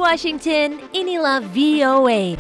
Washington, inilah VOA.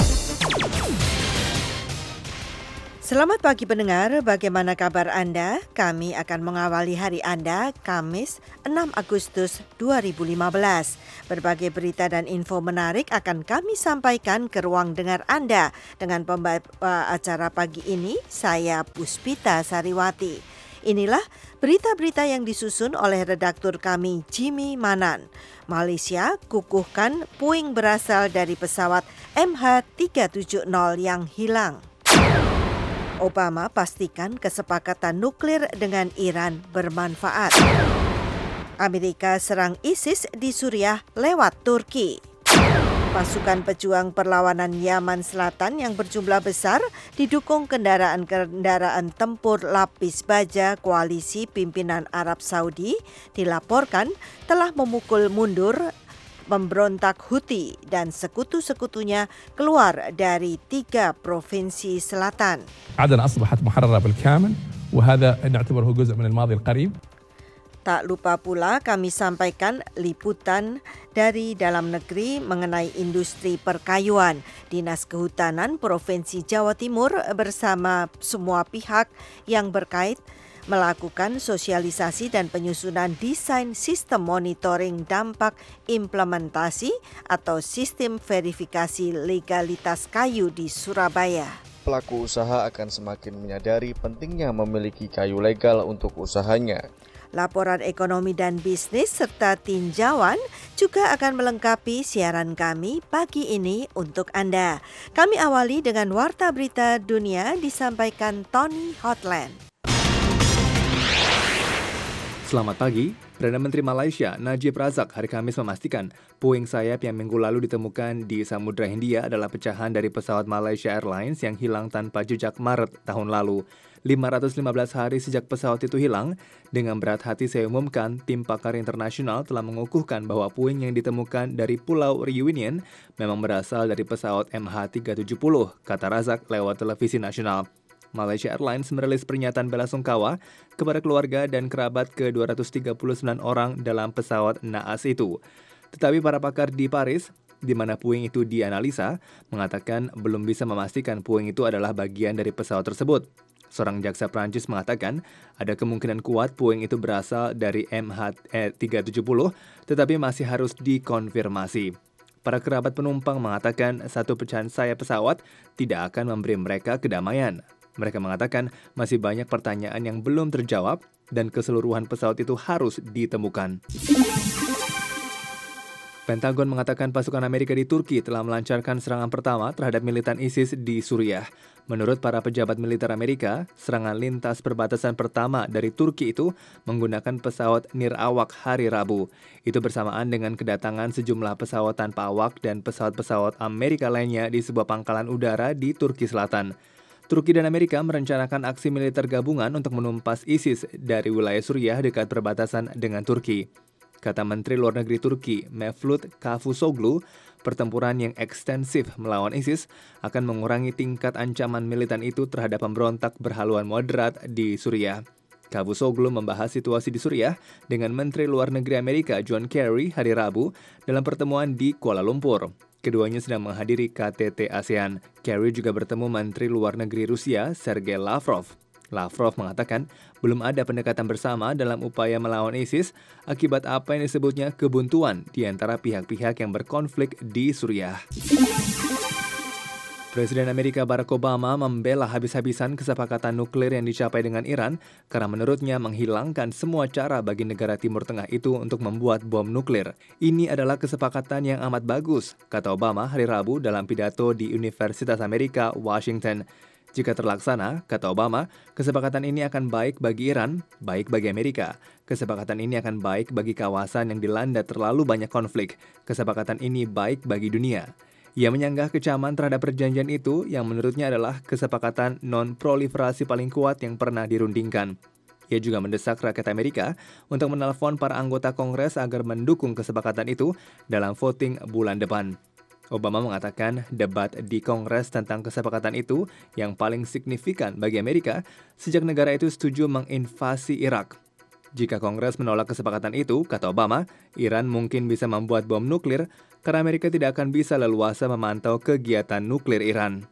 Selamat pagi pendengar, bagaimana kabar Anda? Kami akan mengawali hari Anda, Kamis 6 Agustus 2015. Berbagai berita dan info menarik akan kami sampaikan ke ruang dengar Anda. Dengan pembawa acara pagi ini, saya Puspita Sariwati. Inilah berita-berita yang disusun oleh redaktur kami, Jimmy Manan. Malaysia kukuhkan puing berasal dari pesawat MH370 yang hilang. Obama pastikan kesepakatan nuklir dengan Iran bermanfaat. Amerika serang ISIS di Suriah lewat Turki. Pasukan pejuang perlawanan Yaman Selatan yang berjumlah besar didukung kendaraan-kendaraan tempur lapis baja koalisi pimpinan Arab Saudi dilaporkan telah memukul mundur pemberontak Houthi dan sekutu-sekutunya keluar dari 3 provinsi selatan. عدن أصبحت محررة بالكامل وهذا نعتبره جزء من الماضي القريب. Tak lupa pula kami sampaikan liputan dari dalam negeri mengenai industri perkayuan. Dinas Kehutanan Provinsi Jawa Timur bersama semua pihak yang berkait melakukan sosialisasi dan penyusunan desain sistem monitoring dampak implementasi atau sistem verifikasi legalitas kayu di Surabaya. Pelaku usaha akan semakin menyadari pentingnya memiliki kayu legal untuk usahanya. Laporan ekonomi dan bisnis serta tinjauan juga akan melengkapi siaran kami pagi ini untuk Anda. Kami awali dengan warta berita dunia disampaikan Tony Hotland. Selamat pagi, Perdana Menteri Malaysia Najib Razak hari Kamis memastikan puing sayap yang minggu lalu ditemukan di Samudra Hindia adalah pecahan dari pesawat Malaysia Airlines yang hilang tanpa jejak Maret tahun lalu. 515 hari sejak pesawat itu hilang, dengan berat hati saya umumkan tim pakar internasional telah mengukuhkan bahwa puing yang ditemukan dari Pulau Reunion memang berasal dari pesawat MH370, kata Razak lewat televisi nasional. Malaysia Airlines merilis pernyataan belasungkawa kepada keluarga dan kerabat ke-239 orang dalam pesawat naas itu. Tetapi para pakar di Paris, di mana puing itu dianalisa, mengatakan belum bisa memastikan puing itu adalah bagian dari pesawat tersebut. Seorang jaksa Prancis mengatakan ada kemungkinan kuat puing itu berasal dari MH370, tetapi masih harus dikonfirmasi. Para kerabat penumpang mengatakan satu pecahan sayap pesawat tidak akan memberi mereka kedamaian. Mereka mengatakan masih banyak pertanyaan yang belum terjawab dan keseluruhan pesawat itu harus ditemukan. Pentagon mengatakan pasukan Amerika di Turki telah melancarkan serangan pertama terhadap militan ISIS di Suriah. Menurut para pejabat militer Amerika, serangan lintas perbatasan pertama dari Turki itu menggunakan pesawat nirawak hari Rabu. Itu bersamaan dengan kedatangan sejumlah pesawat tanpa awak dan pesawat-pesawat Amerika lainnya di sebuah pangkalan udara di Turki Selatan. Turki dan Amerika merencanakan aksi militer gabungan untuk menumpas ISIS dari wilayah Suriah dekat perbatasan dengan Turki. Kata Menteri Luar Negeri Turki, Mevlut Cavusoglu, pertempuran yang ekstensif melawan ISIS akan mengurangi tingkat ancaman militan itu terhadap pemberontak berhaluan moderat di Suriah. Cavusoglu membahas situasi di Suriah dengan Menteri Luar Negeri Amerika John Kerry hari Rabu dalam pertemuan di Kuala Lumpur. Keduanya sedang menghadiri KTT ASEAN. Kerry juga bertemu Menteri Luar Negeri Rusia Sergei Lavrov. Lavrov mengatakan belum ada pendekatan bersama dalam upaya melawan ISIS akibat apa yang disebutnya kebuntuan di antara pihak-pihak yang berkonflik di Suriah. Presiden Amerika Barack Obama membela habis-habisan kesepakatan nuklir yang dicapai dengan Iran karena menurutnya menghilangkan semua cara bagi negara Timur Tengah itu untuk membuat bom nuklir. Ini adalah kesepakatan yang amat bagus, kata Obama hari Rabu dalam pidato di Universitas Amerika, Washington. Jika terlaksana, kata Obama, kesepakatan ini akan baik bagi Iran, baik bagi Amerika. Kesepakatan ini akan baik bagi kawasan yang dilanda terlalu banyak konflik. Kesepakatan ini baik bagi dunia. Ia menyanggah kecaman terhadap perjanjian itu yang menurutnya adalah kesepakatan non-proliferasi paling kuat yang pernah dirundingkan. Ia juga mendesak rakyat Amerika untuk menelpon para anggota Kongres agar mendukung kesepakatan itu dalam voting bulan depan. Obama mengatakan debat di Kongres tentang kesepakatan itu yang paling signifikan bagi Amerika sejak negara itu setuju menginvasi Irak. Jika Kongres menolak kesepakatan itu, kata Obama, Iran mungkin bisa membuat bom nuklir karena Amerika tidak akan bisa leluasa memantau kegiatan nuklir Iran.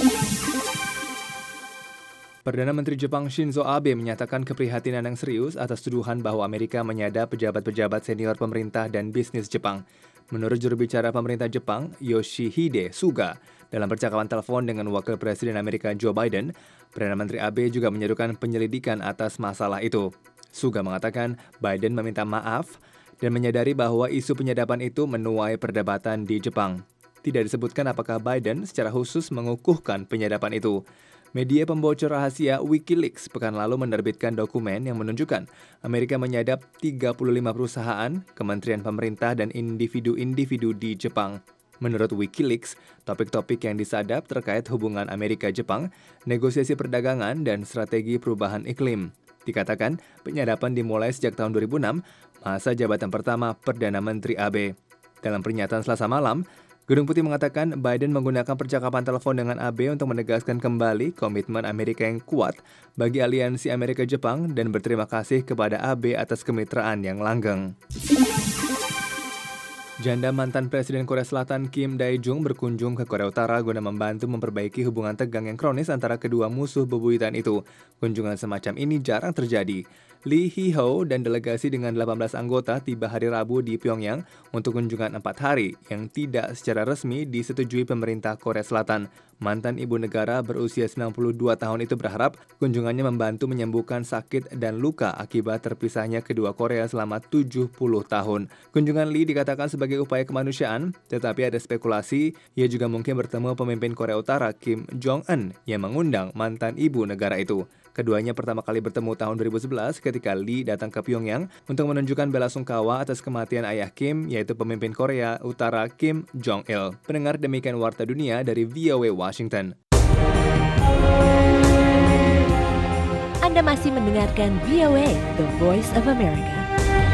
Perdana Menteri Jepang Shinzo Abe menyatakan keprihatinan yang serius atas tuduhan bahwa Amerika menyadap pejabat-pejabat senior pemerintah dan bisnis Jepang. Menurut juru bicara pemerintah Jepang, Yoshihide Suga, dalam percakapan telepon dengan Wakil Presiden Amerika Joe Biden, Perdana Menteri Abe juga menyerukan penyelidikan atas masalah itu. Suga mengatakan Biden meminta maaf dan menyadari bahwa isu penyadapan itu menuai perdebatan di Jepang. Tidak disebutkan apakah Biden secara khusus mengukuhkan penyadapan itu. Media pembocor rahasia Wikileaks pekan lalu menerbitkan dokumen yang menunjukkan Amerika menyadap 35 perusahaan, kementerian pemerintah, dan individu-individu di Jepang. Menurut Wikileaks, topik-topik yang disadap terkait hubungan Amerika-Jepang, negosiasi perdagangan, dan strategi perubahan iklim. Dikatakan, penyadapan dimulai sejak tahun 2006, masa jabatan pertama Perdana Menteri Abe. Dalam pernyataan Selasa malam, Gedung Putih mengatakan Biden menggunakan percakapan telepon dengan Abe untuk menegaskan kembali komitmen Amerika yang kuat bagi aliansi Amerika-Jepang dan berterima kasih kepada Abe atas kemitraan yang langgeng. Janda mantan Presiden Korea Selatan Kim Dae-jung berkunjung ke Korea Utara guna membantu memperbaiki hubungan tegang yang kronis antara kedua musuh bebuyutan itu. Kunjungan semacam ini jarang terjadi. Lee Hee-ho dan delegasi dengan 18 anggota tiba hari Rabu di Pyongyang untuk kunjungan 4 hari yang tidak secara resmi disetujui pemerintah Korea Selatan. Mantan ibu negara berusia 92 tahun itu berharap kunjungannya membantu menyembuhkan sakit dan luka akibat terpisahnya kedua Korea selama 70 tahun. Kunjungan Lee dikatakan sebagai upaya kemanusiaan, tetapi ada spekulasi ia juga mungkin bertemu pemimpin Korea Utara Kim Jong-un yang mengundang mantan ibu negara itu. Keduanya pertama kali bertemu tahun 2011 ketika Lee datang ke Pyongyang untuk menunjukkan belasungkawa atas kematian ayah Kim, yaitu pemimpin Korea Utara Kim Jong-il. Pendengar, demikian Warta Dunia dari VOA Washington. Anda masih mendengarkan VOA, The Voice of America.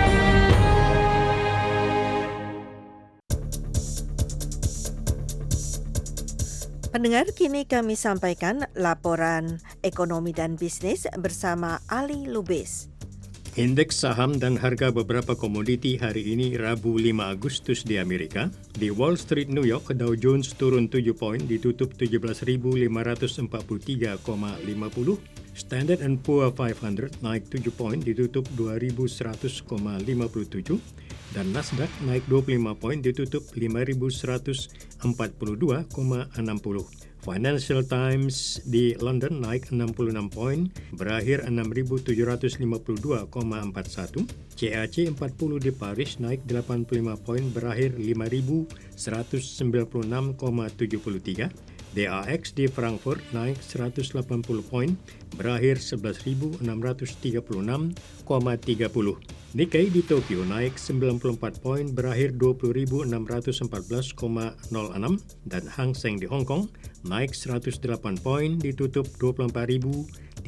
Pendengar, kini kami sampaikan laporan ekonomi dan bisnis bersama Ali Lubis. Indeks saham dan harga beberapa komoditi hari ini Rabu 5 Agustus di Amerika. Di Wall Street, New York, Dow Jones turun 7 poin ditutup 17.543,50. Standard & Poor 500 naik 7 poin ditutup 2.100,57. Dan Nasdaq naik 25 poin ditutup 5.142,60. Financial Times di London naik 66 poin, berakhir 6.752,41. CAC 40 di Paris naik 85 poin, berakhir 5.196,73. DAX di Frankfurt naik 180 poin, berakhir 11.636,30. Nikkei di Tokyo naik 94 poin, berakhir 20.614,06. Dan Hang Seng di Hong Kong naik 108 poin, ditutup 24.514,16.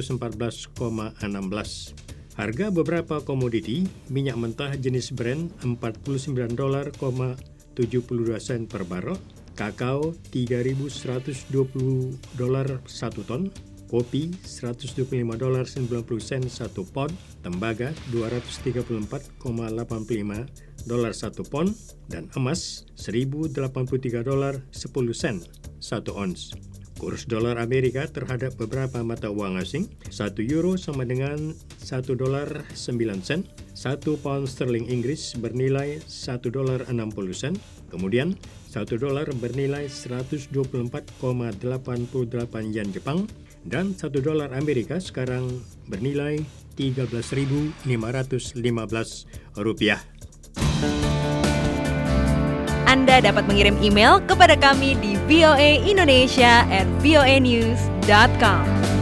Harga beberapa komoditi, minyak mentah jenis Brent $49.72 per barel, kakao $3.120 satu ton, kopi $125.90 satu pon, tembaga $234,85 satu pon, dan emas $1.083.10 satu ons. Kurs dolar Amerika terhadap beberapa mata uang asing, 1 euro sama dengan $1.09, 1 pound sterling Inggris bernilai $1.60, kemudian 1 dolar bernilai 124,88 yen Jepang, dan 1 dolar Amerika sekarang bernilai 13.515 rupiah. Anda dapat mengirim email kepada kami di voaindonesia@voanews.com.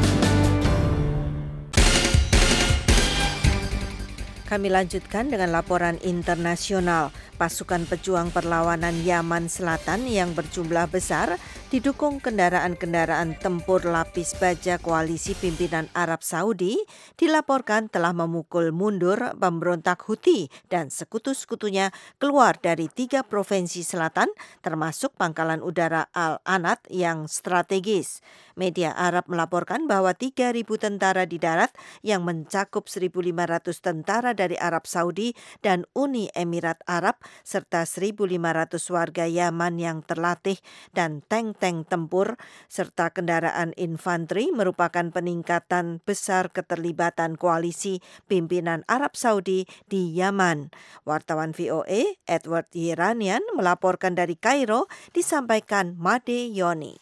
Kami lanjutkan dengan laporan internasional. Pasukan pejuang perlawanan Yaman Selatan yang berjumlah besar didukung kendaraan-kendaraan tempur lapis baja koalisi pimpinan Arab Saudi, dilaporkan telah memukul mundur pemberontak Houthi dan sekutu-sekutunya keluar dari 3 provinsi selatan, termasuk pangkalan udara Al-Anad yang strategis. Media Arab melaporkan bahwa 3.000 tentara di darat yang mencakup 1.500 tentara dari Arab Saudi dan Uni Emirat Arab, serta 1.500 warga Yaman yang terlatih dan tank-tank tempur serta kendaraan infanteri merupakan peningkatan besar keterlibatan koalisi pimpinan Arab Saudi di Yaman. Wartawan VOA Edward Yeranian melaporkan dari Kairo, disampaikan Made Yoni.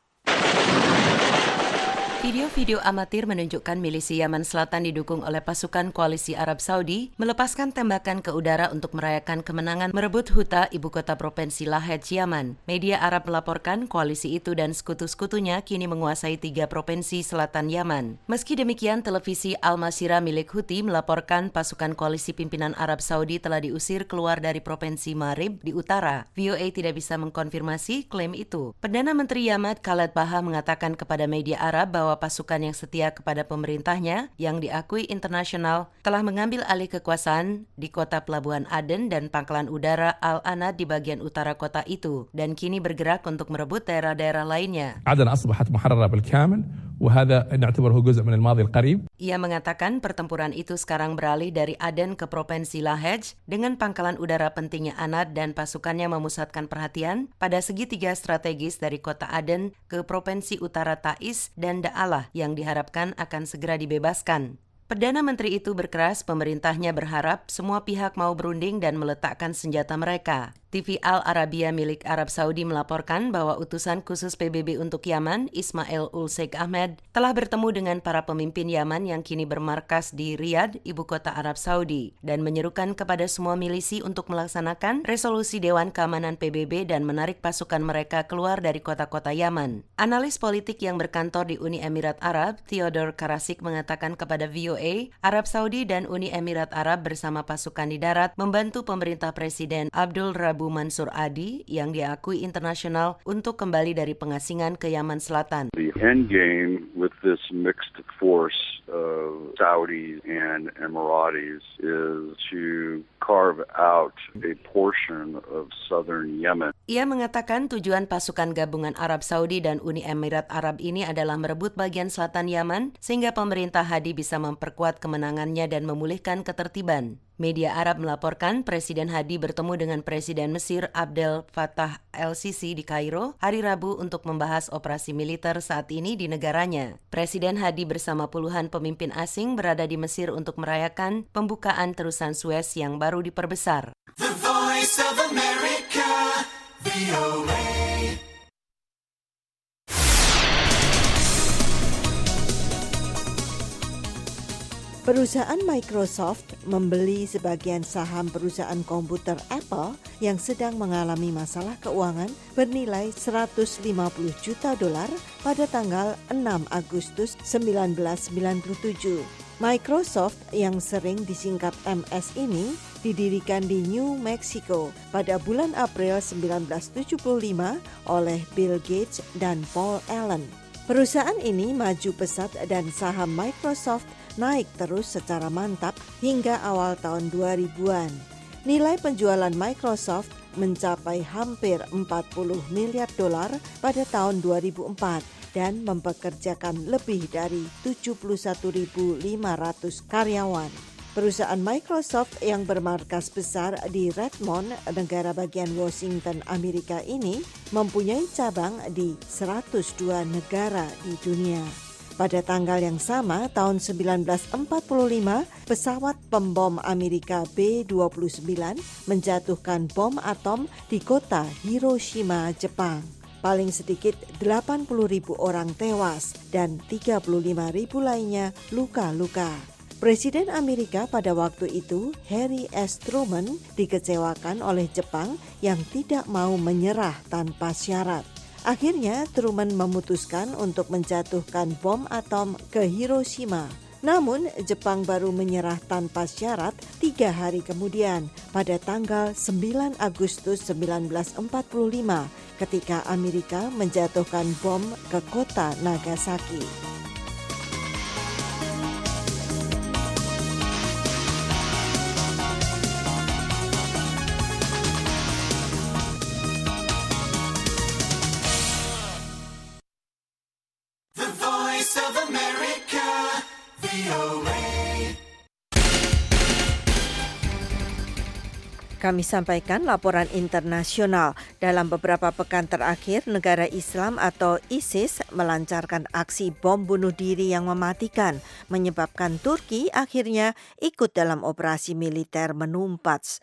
Video-video amatir menunjukkan milisi Yaman Selatan didukung oleh pasukan koalisi Arab Saudi melepaskan tembakan ke udara untuk merayakan kemenangan merebut Huta, ibu kota provinsi Lahej, Yaman. Media Arab melaporkan koalisi itu dan sekutu-sekutunya kini menguasai 3 provinsi selatan Yaman. Meski demikian, televisi Al-Masirah milik Houthi melaporkan pasukan koalisi pimpinan Arab Saudi telah diusir keluar dari provinsi Marib di utara. VOA tidak bisa mengkonfirmasi klaim itu. Perdana Menteri Yaman Khaled Baha mengatakan kepada media Arab bahwa pasukan yang setia kepada pemerintahnya yang diakui internasional telah mengambil alih kekuasaan di kota Pelabuhan Aden dan pangkalan udara Al-Anad di bagian utara kota itu dan kini bergerak untuk merebut daerah-daerah lainnya. عدن أصبحت محررة بالكامل وهذا نعتبره جزء من الماضي القريب. Ia mengatakan pertempuran itu sekarang beralih dari Aden ke provinsi Lahej dengan pangkalan udara pentingnya Anad dan pasukannya memusatkan perhatian pada segitiga strategis dari kota Aden ke provinsi utara Taiz dan Da'alah yang diharapkan akan segera dibebaskan. Perdana Menteri itu berkeras pemerintahnya berharap semua pihak mau berunding dan meletakkan senjata mereka. TV Al Arabiya milik Arab Saudi melaporkan bahwa utusan khusus PBB untuk Yaman, Ismail Ul-Sheikh Ahmed, telah bertemu dengan para pemimpin Yaman yang kini bermarkas di Riyadh, ibu kota Arab Saudi, dan menyerukan kepada semua milisi untuk melaksanakan resolusi Dewan Keamanan PBB dan menarik pasukan mereka keluar dari kota-kota Yaman. Analis politik yang berkantor di Uni Emirat Arab, Theodore Karasik, mengatakan kepada VOA, Arab Saudi dan Uni Emirat Arab bersama pasukan di darat membantu pemerintah Presiden Abdul Rabu Mansur Adi yang diakui internasional untuk kembali dari pengasingan ke Yaman Selatan. The end game with this mixed force of Saudis and Emiratis is to carve out a portion of southern Yemen. Ia mengatakan tujuan pasukan gabungan Arab Saudi dan Uni Emirat Arab ini adalah merebut bagian selatan Yaman sehingga pemerintah Hadi bisa memperkuat kemenangannya dan memulihkan ketertiban. Media Arab melaporkan Presiden Hadi bertemu dengan Presiden Mesir Abdel Fattah el-Sisi di Kairo hari Rabu untuk membahas operasi militer saat ini di negaranya. Presiden Hadi bersama puluhan pemimpin asing berada di Mesir untuk merayakan pembukaan terusan Suez yang baru diperbesar. The Voice of America, VOA. Perusahaan Microsoft membeli sebagian saham perusahaan komputer Apple yang sedang mengalami masalah keuangan bernilai $150 juta pada tanggal 6 Agustus 1997. Microsoft yang sering disingkat MS ini didirikan di New Mexico pada bulan April 1975 oleh Bill Gates dan Paul Allen. Perusahaan ini maju pesat dan saham Microsoft naik terus secara mantap hingga awal tahun 2000-an. Nilai penjualan Microsoft mencapai hampir $40 miliar pada tahun 2004 dan mempekerjakan lebih dari 71.500 karyawan. Perusahaan Microsoft yang bermarkas besar di Redmond, negara bagian Washington, Amerika ini mempunyai cabang di 102 negara di dunia. Pada tanggal yang sama, tahun 1945, pesawat pembom Amerika B-29 menjatuhkan bom atom di kota Hiroshima, Jepang. Paling sedikit 80.000 orang tewas dan 35.000 lainnya luka-luka. Presiden Amerika pada waktu itu, Harry S. Truman, dikecewakan oleh Jepang yang tidak mau menyerah tanpa syarat. Akhirnya Truman memutuskan untuk menjatuhkan bom atom ke Hiroshima. Namun, Jepang baru menyerah tanpa syarat 3 hari kemudian pada tanggal 9 Agustus 1945 ketika Amerika menjatuhkan bom ke kota Nagasaki. The Voice of America, VOA. Kami sampaikan laporan internasional. Dalam beberapa pekan terakhir, negara Islam atau ISIS melancarkan aksi bom bunuh diri yang mematikan, menyebabkan Turki akhirnya ikut dalam operasi militer menumpas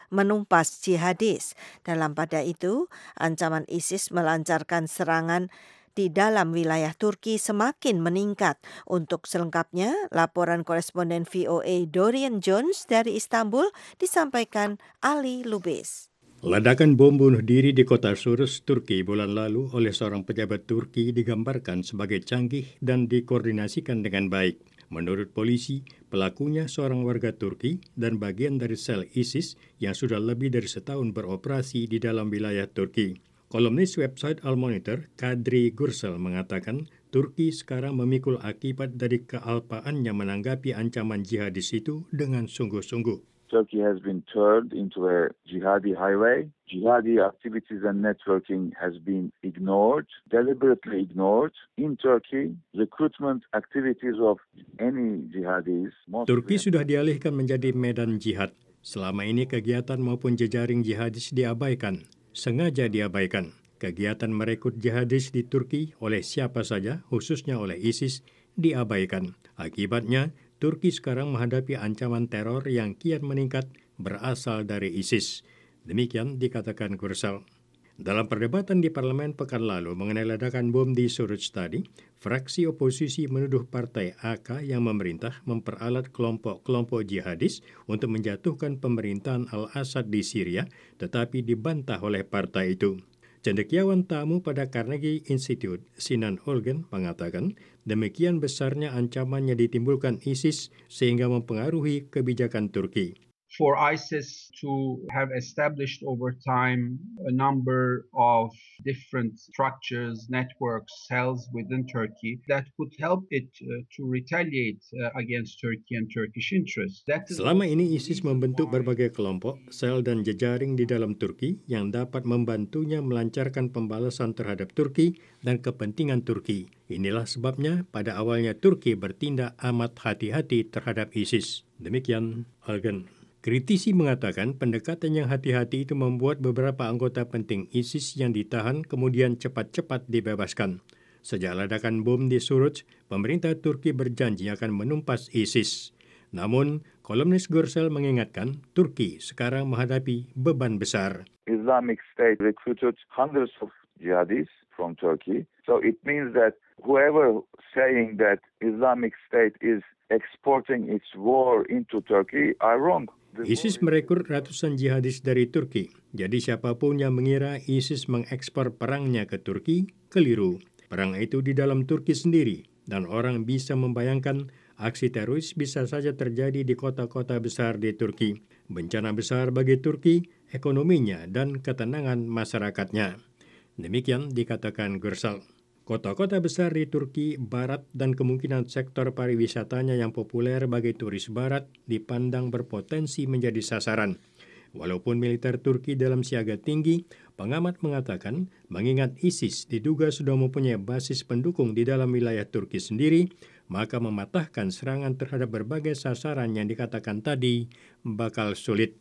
jihadis. Pada itu, ancaman ISIS melancarkan serangan di dalam wilayah Turki semakin meningkat. Untuk selengkapnya, laporan koresponden VOA Dorian Jones dari Istanbul disampaikan Ali Lubis. Ledakan bom bunuh diri di kota Surus, Turki bulan lalu oleh seorang pejabat Turki digambarkan sebagai canggih dan dikoordinasikan dengan baik. Menurut polisi, pelakunya seorang warga Turki dan bagian dari sel ISIS yang sudah lebih dari setahun beroperasi di dalam wilayah Turki. Kolumnis website Al Monitor, Kadri Gürsel mengatakan Turki sekarang memikul akibat dari kealpaannya menanggapi ancaman jihadis itu dengan sungguh-sungguh. Turkey has been turned into a jihadi highway. Jihadi activities and networking has been ignored, deliberately ignored. In Turkey, recruitment activities of any jihadis... Turki sudah dialihkan menjadi medan jihad. Selama ini kegiatan maupun jejaring jihadis diabaikan. Sengaja diabaikan. Kegiatan merekrut jihadis di Turki oleh siapa saja, khususnya oleh ISIS, diabaikan. Akibatnya, Turki sekarang menghadapi ancaman teror yang kian meningkat berasal dari ISIS. Demikian dikatakan Gürsel. Dalam perdebatan di parlemen pekan lalu mengenai ledakan bom di Suruç tadi, fraksi oposisi menuduh partai AK yang memerintah memperalat kelompok-kelompok jihadis untuk menjatuhkan pemerintahan Al-Assad di Syria, tetapi dibantah oleh partai itu. Cendekiawan tamu pada Carnegie Institute, Sinan Olgen, mengatakan demikian besarnya ancaman yang ditimbulkan ISIS sehingga mempengaruhi kebijakan Turki. For ISIS to have established over time a number of different structures, networks, cells within Turkey that could help it to retaliate against Turkey and Turkish interests. Selama ini ISIS membentuk berbagai kelompok, sel dan jejaring di dalam Turki yang dapat membantunya melancarkan pembalasan terhadap Turki dan kepentingan Turki. Inilah sebabnya pada awalnya Turki bertindak amat hati-hati terhadap ISIS. Demikian Olgen. Kritisi mengatakan pendekatan yang hati-hati itu membuat beberapa anggota penting ISIS yang ditahan kemudian cepat-cepat dibebaskan. Sejak ledakan bom di Suruç, pemerintah Turki berjanji akan menumpas ISIS. Namun, kolumnis Gürsel mengingatkan Turki sekarang menghadapi beban besar. Islamic State recruited hundreds of jihadis from Turkey. So it means that whoever saying that Islamic State is exporting its war into Turkey are wrong. ISIS merekrut ratusan jihadis dari Turki. Jadi siapapun yang mengira ISIS mengekspor perangnya ke Turki, keliru. Perang itu di dalam Turki sendiri. Dan orang bisa membayangkan aksi teroris bisa saja terjadi di kota-kota besar di Turki. Bencana besar bagi Turki, ekonominya, dan ketenangan masyarakatnya. Demikian dikatakan Gürsel. Kota-kota besar di Turki Barat dan kemungkinan sektor pariwisatanya yang populer bagi turis Barat dipandang berpotensi menjadi sasaran. Walaupun militer Turki dalam siaga tinggi, pengamat mengatakan mengingat ISIS diduga sudah mempunyai basis pendukung di dalam wilayah Turki sendiri, maka mematahkan serangan terhadap berbagai sasaran yang dikatakan tadi bakal sulit.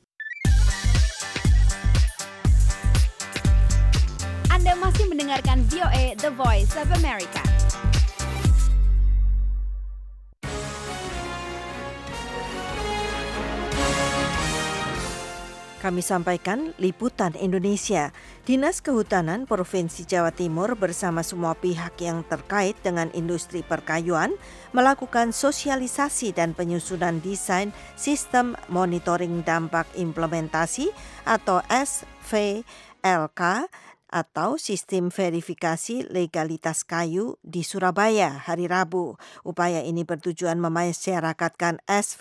Anda masih mendengarkan VOA The Voice of America. Kami sampaikan liputan Indonesia. Dinas Kehutanan Provinsi Jawa Timur bersama semua pihak yang terkait dengan industri perkayuan melakukan sosialisasi dan penyusunan desain sistem monitoring dampak implementasi atau SVLK atau sistem verifikasi legalitas kayu di Surabaya hari Rabu. Upaya ini bertujuan memasyarakatkan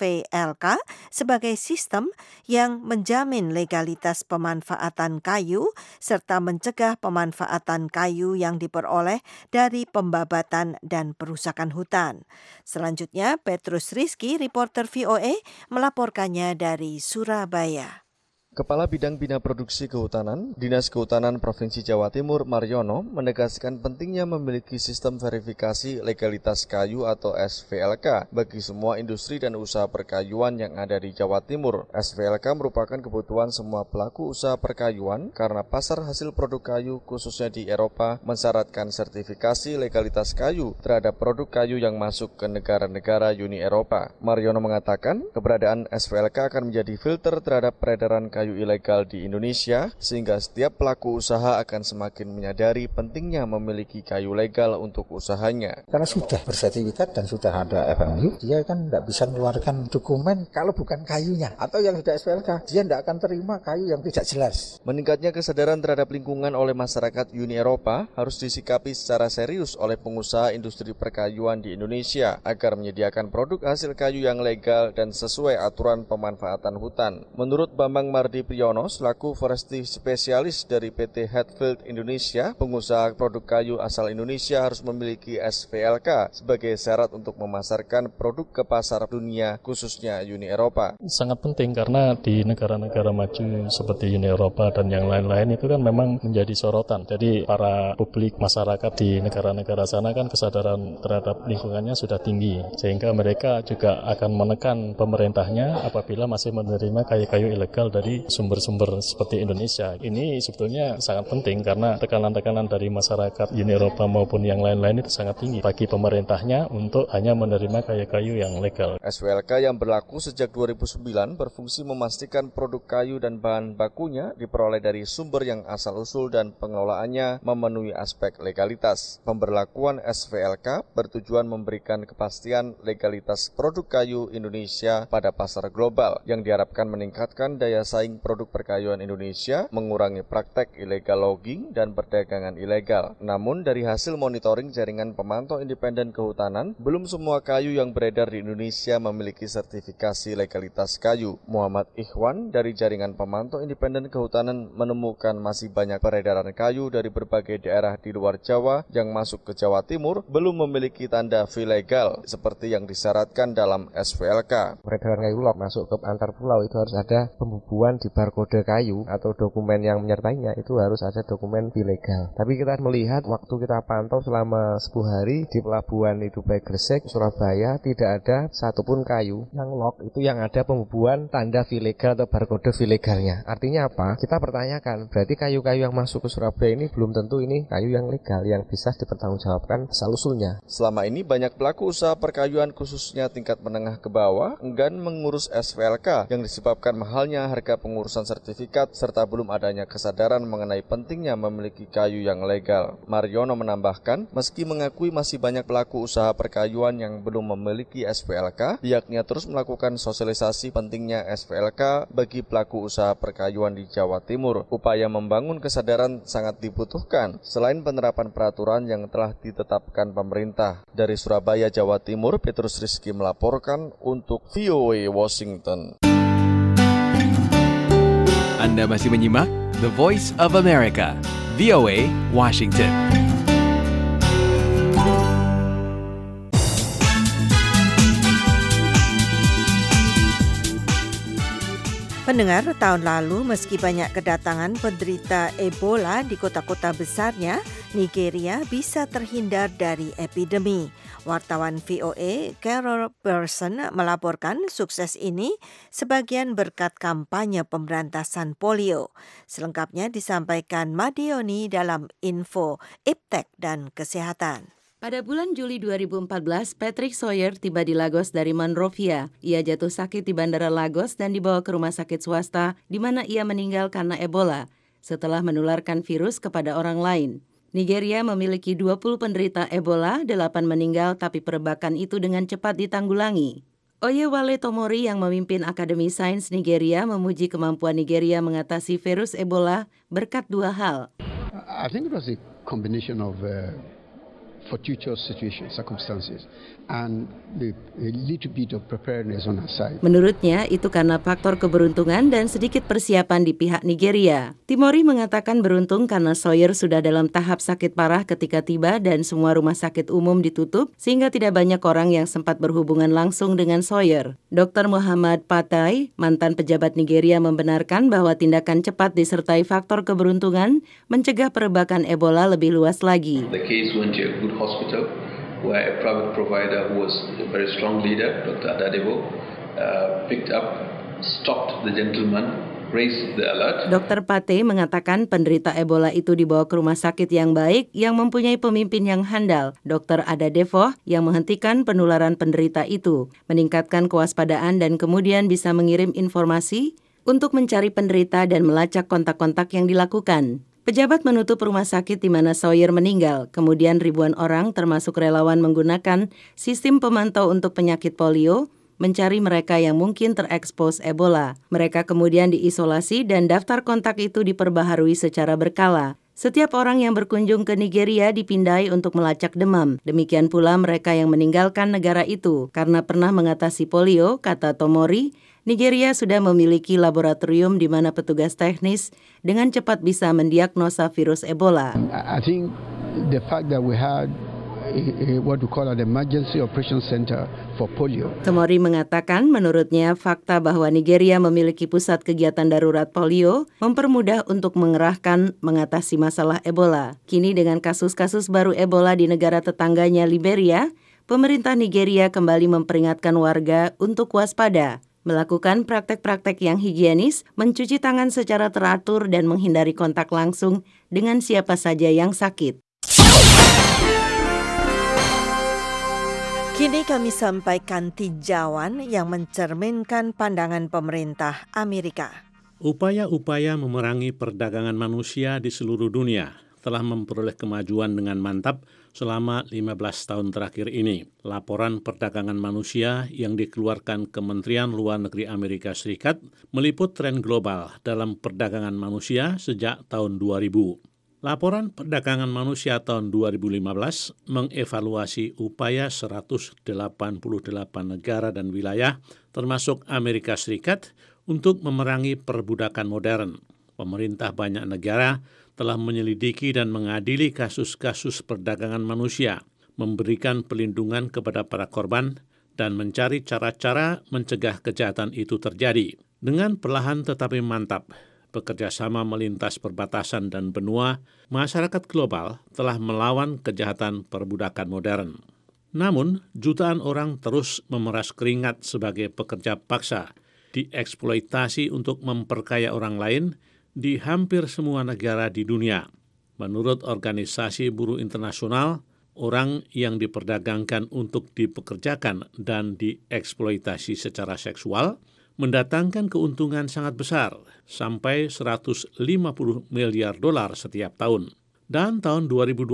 SVLK sebagai sistem yang menjamin legalitas pemanfaatan kayu serta mencegah pemanfaatan kayu yang diperoleh dari pembabatan dan perusakan hutan. Selanjutnya, Petrus Rizky, reporter VOA, melaporkannya dari Surabaya. Kepala Bidang Bina Produksi Kehutanan, Dinas Kehutanan Provinsi Jawa Timur Mariono menegaskan pentingnya memiliki sistem verifikasi legalitas kayu atau SVLK bagi semua industri dan usaha perkayuan yang ada di Jawa Timur. SVLK merupakan kebutuhan semua pelaku usaha perkayuan karena pasar hasil produk kayu khususnya di Eropa mensyaratkan sertifikasi legalitas kayu terhadap produk kayu yang masuk ke negara-negara Uni Eropa. Mariono mengatakan keberadaan SVLK akan menjadi filter terhadap peredaran kayu ilegal di Indonesia, sehingga setiap pelaku usaha akan semakin menyadari pentingnya memiliki kayu legal untuk usahanya. Karena sudah bersertifikat dan sudah ada FMU, dia kan tidak bisa mengeluarkan dokumen kalau bukan kayunya. Atau yang sudah SVLK, dia tidak akan terima kayu yang tidak jelas. Meningkatnya kesadaran terhadap lingkungan oleh masyarakat Uni Eropa harus disikapi secara serius oleh pengusaha industri perkayuan di Indonesia agar menyediakan produk hasil kayu yang legal dan sesuai aturan pemanfaatan hutan. Menurut Bambang Mardi Priyono selaku forestry spesialis dari PT Hatfield Indonesia, pengusaha produk kayu asal Indonesia harus memiliki SVLK sebagai syarat untuk memasarkan produk ke pasar dunia, khususnya Uni Eropa. Sangat penting karena di negara-negara maju seperti Uni Eropa dan yang lain-lain itu kan memang menjadi sorotan. Jadi para publik masyarakat di negara-negara sana kan kesadaran terhadap lingkungannya sudah tinggi, sehingga mereka juga akan menekan pemerintahnya apabila masih menerima kayu-kayu ilegal dari sumber-sumber seperti Indonesia. Ini sebetulnya sangat penting karena tekanan-tekanan dari masyarakat Uni Eropa maupun yang lain-lain itu sangat tinggi bagi pemerintahnya untuk hanya menerima kayu-kayu yang legal. SVLK yang berlaku sejak 2009 berfungsi memastikan produk kayu dan bahan bakunya diperoleh dari sumber yang asal-usul dan pengelolaannya memenuhi aspek legalitas. Pemberlakuan SVLK bertujuan memberikan kepastian legalitas produk kayu Indonesia pada pasar global yang diharapkan meningkatkan daya saing produk perkayuan Indonesia, mengurangi praktek illegal logging dan perdagangan ilegal. Namun dari hasil monitoring jaringan pemantau independen kehutanan, belum semua kayu yang beredar di Indonesia memiliki sertifikasi legalitas kayu. Muhammad Ikhwan dari jaringan pemantau independen kehutanan menemukan masih banyak peredaran kayu dari berbagai daerah di luar Jawa yang masuk ke Jawa Timur belum memiliki tanda fee legal seperti yang disyaratkan dalam SVLK. Peredaran kayu log masuk ke antar pulau itu harus ada pembubuhan di barcode kayu atau dokumen yang menyertainya, itu harus ada dokumen ilegal. Tapi kita melihat waktu kita pantau selama 10 hari di pelabuhan itu baik Gresik, Surabaya, tidak ada satupun kayu yang log itu yang ada pembubuhan tanda ilegal atau barcode ilegalnya. Artinya apa? Kita pertanyakan, berarti kayu-kayu yang masuk ke Surabaya ini belum tentu ini kayu yang legal yang bisa dipertanggungjawabkan asal-usulnya. Selama ini banyak pelaku usaha perkayuan khususnya tingkat menengah ke bawah enggan mengurus SVLK yang disebabkan mahalnya harga pengurusan sertifikat serta belum adanya kesadaran mengenai pentingnya memiliki kayu yang legal. Mariono menambahkan, meski mengakui masih banyak pelaku usaha perkayuan yang belum memiliki SVLK, pihaknya terus melakukan sosialisasi pentingnya SVLK bagi pelaku usaha perkayuan di Jawa Timur. Upaya membangun kesadaran sangat dibutuhkan selain penerapan peraturan yang telah ditetapkan pemerintah. Dari Surabaya, Jawa Timur, Petrus Rizky melaporkan untuk VOA Washington. Anda masih menyimak The Voice of America, VOA Washington. Pendengar, tahun lalu meski banyak kedatangan penderita Ebola di kota-kota besarnya, Nigeria bisa terhindar dari epidemi. Wartawan VOA Carol Pearson melaporkan sukses ini sebagian berkat kampanye pemberantasan polio. Selengkapnya disampaikan Madioni dalam info Iptek dan Kesehatan. Pada bulan Juli 2014, Patrick Sawyer tiba di Lagos dari Monrovia. Ia jatuh sakit di Bandara Lagos dan dibawa ke rumah sakit swasta, di mana ia meninggal karena Ebola, setelah menularkan virus kepada orang lain. Nigeria memiliki 20 penderita Ebola, 8 meninggal, tapi perebakan itu dengan cepat ditanggulangi. Oyewale Tomori yang memimpin Akademi Sains Nigeria memuji kemampuan Nigeria mengatasi virus Ebola berkat 2 hal. I think it was a combination of fortuitous situations, circumstances, and a little bit of preparedness on our side. Menurutnya, itu karena faktor keberuntungan dan sedikit persiapan di pihak Nigeria. Timori mengatakan beruntung karena Sawyer sudah dalam tahap sakit parah ketika tiba dan semua rumah sakit umum ditutup, sehingga tidak banyak orang yang sempat berhubungan langsung dengan Sawyer. Dr. Muhammad Patai, mantan pejabat Nigeria, membenarkan bahwa tindakan cepat disertai faktor keberuntungan mencegah perebakan Ebola lebih luas lagi. The case went to a good hospital where a private provider who was a very strong leader, Dr. Adadebo, picked up, stopped the gentleman, raised the alert. Dr. Pate mengatakan penderita Ebola itu dibawa ke rumah sakit yang baik yang mempunyai pemimpin yang handal, Dr. Adadevo, yang menghentikan penularan penderita itu, meningkatkan kewaspadaan dan kemudian bisa mengirim informasi untuk mencari penderita dan melacak kontak-kontak yang dilakukan. Pejabat menutup rumah sakit di mana Sawyer meninggal. Kemudian ribuan orang termasuk relawan menggunakan sistem pemantau untuk penyakit polio, mencari mereka yang mungkin terekspos Ebola. Mereka kemudian diisolasi dan daftar kontak itu diperbaharui secara berkala. Setiap orang yang berkunjung ke Nigeria dipindai untuk melacak demam. Demikian pula mereka yang meninggalkan negara itu. Karena pernah mengatasi polio, kata Tomori, Nigeria sudah memiliki laboratorium di mana petugas teknis dengan cepat bisa mendiagnosa virus Ebola. I think the fact that we had what we call an emergency operation center for polio. Tomori mengatakan menurutnya fakta bahwa Nigeria memiliki pusat kegiatan darurat polio mempermudah untuk mengerahkan mengatasi masalah Ebola. Kini dengan kasus-kasus baru Ebola di negara tetangganya Liberia, pemerintah Nigeria kembali memperingatkan warga untuk waspada, melakukan praktek-praktek yang higienis, mencuci tangan secara teratur dan menghindari kontak langsung dengan siapa saja yang sakit. Kini kami sampaikan tinjauan yang mencerminkan pandangan pemerintah Amerika. Upaya-upaya memerangi perdagangan manusia di seluruh dunia telah memperoleh kemajuan dengan mantap selama 15 tahun terakhir ini. Laporan perdagangan manusia yang dikeluarkan Kementerian Luar Negeri Amerika Serikat meliput tren global dalam perdagangan manusia sejak tahun 2000. Laporan perdagangan manusia tahun 2015 mengevaluasi upaya 188 negara dan wilayah, termasuk Amerika Serikat, untuk memerangi perbudakan modern. Pemerintah banyak negara telah menyelidiki dan mengadili kasus-kasus perdagangan manusia, memberikan pelindungan kepada para korban, dan mencari cara-cara mencegah kejahatan itu terjadi. Dengan perlahan tetapi mantap, bekerjasama melintas perbatasan dan benua, masyarakat global telah melawan kejahatan perbudakan modern. Namun, jutaan orang terus memeras keringat sebagai pekerja paksa, dieksploitasi untuk memperkaya orang lain di hampir semua negara di dunia. Menurut Organisasi Buruh Internasional, orang yang diperdagangkan untuk dipekerjakan dan dieksploitasi secara seksual mendatangkan keuntungan sangat besar, sampai 150 miliar dolar setiap tahun. Dan tahun 2012,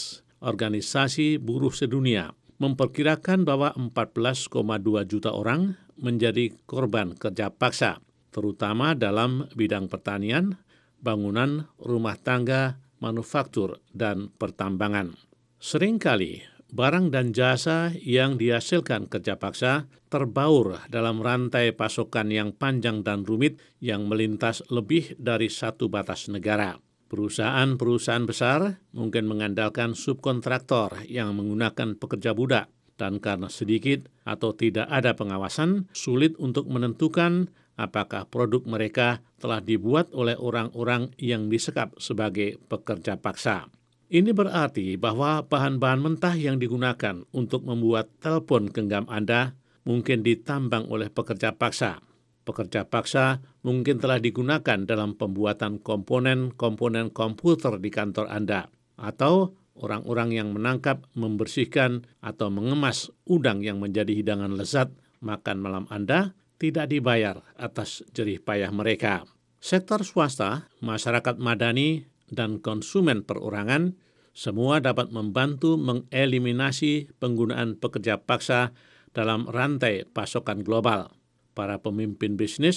Organisasi Buruh Sedunia memperkirakan bahwa 14,2 juta orang menjadi korban kerja paksa, terutama dalam bidang pertanian, bangunan, rumah tangga, manufaktur, dan pertambangan. Seringkali, barang dan jasa yang dihasilkan kerja paksa terbaur dalam rantai pasokan yang panjang dan rumit yang melintas lebih dari satu batas negara. Perusahaan-perusahaan besar mungkin mengandalkan subkontraktor yang menggunakan pekerja budak, dan karena sedikit atau tidak ada pengawasan, sulit untuk menentukan apakah produk mereka telah dibuat oleh orang-orang yang disekap sebagai pekerja paksa. Ini berarti bahwa bahan-bahan mentah yang digunakan untuk membuat telepon genggam Anda mungkin ditambang oleh pekerja paksa. Pekerja paksa mungkin telah digunakan dalam pembuatan komponen-komponen komputer di kantor Anda, atau orang-orang yang menangkap, membersihkan, atau mengemas udang yang menjadi hidangan lezat makan malam Anda tidak dibayar atas jerih payah mereka. Sektor swasta, masyarakat madani, dan konsumen perorangan semua dapat membantu mengeliminasi penggunaan pekerja paksa dalam rantai pasokan global. Para pemimpin bisnis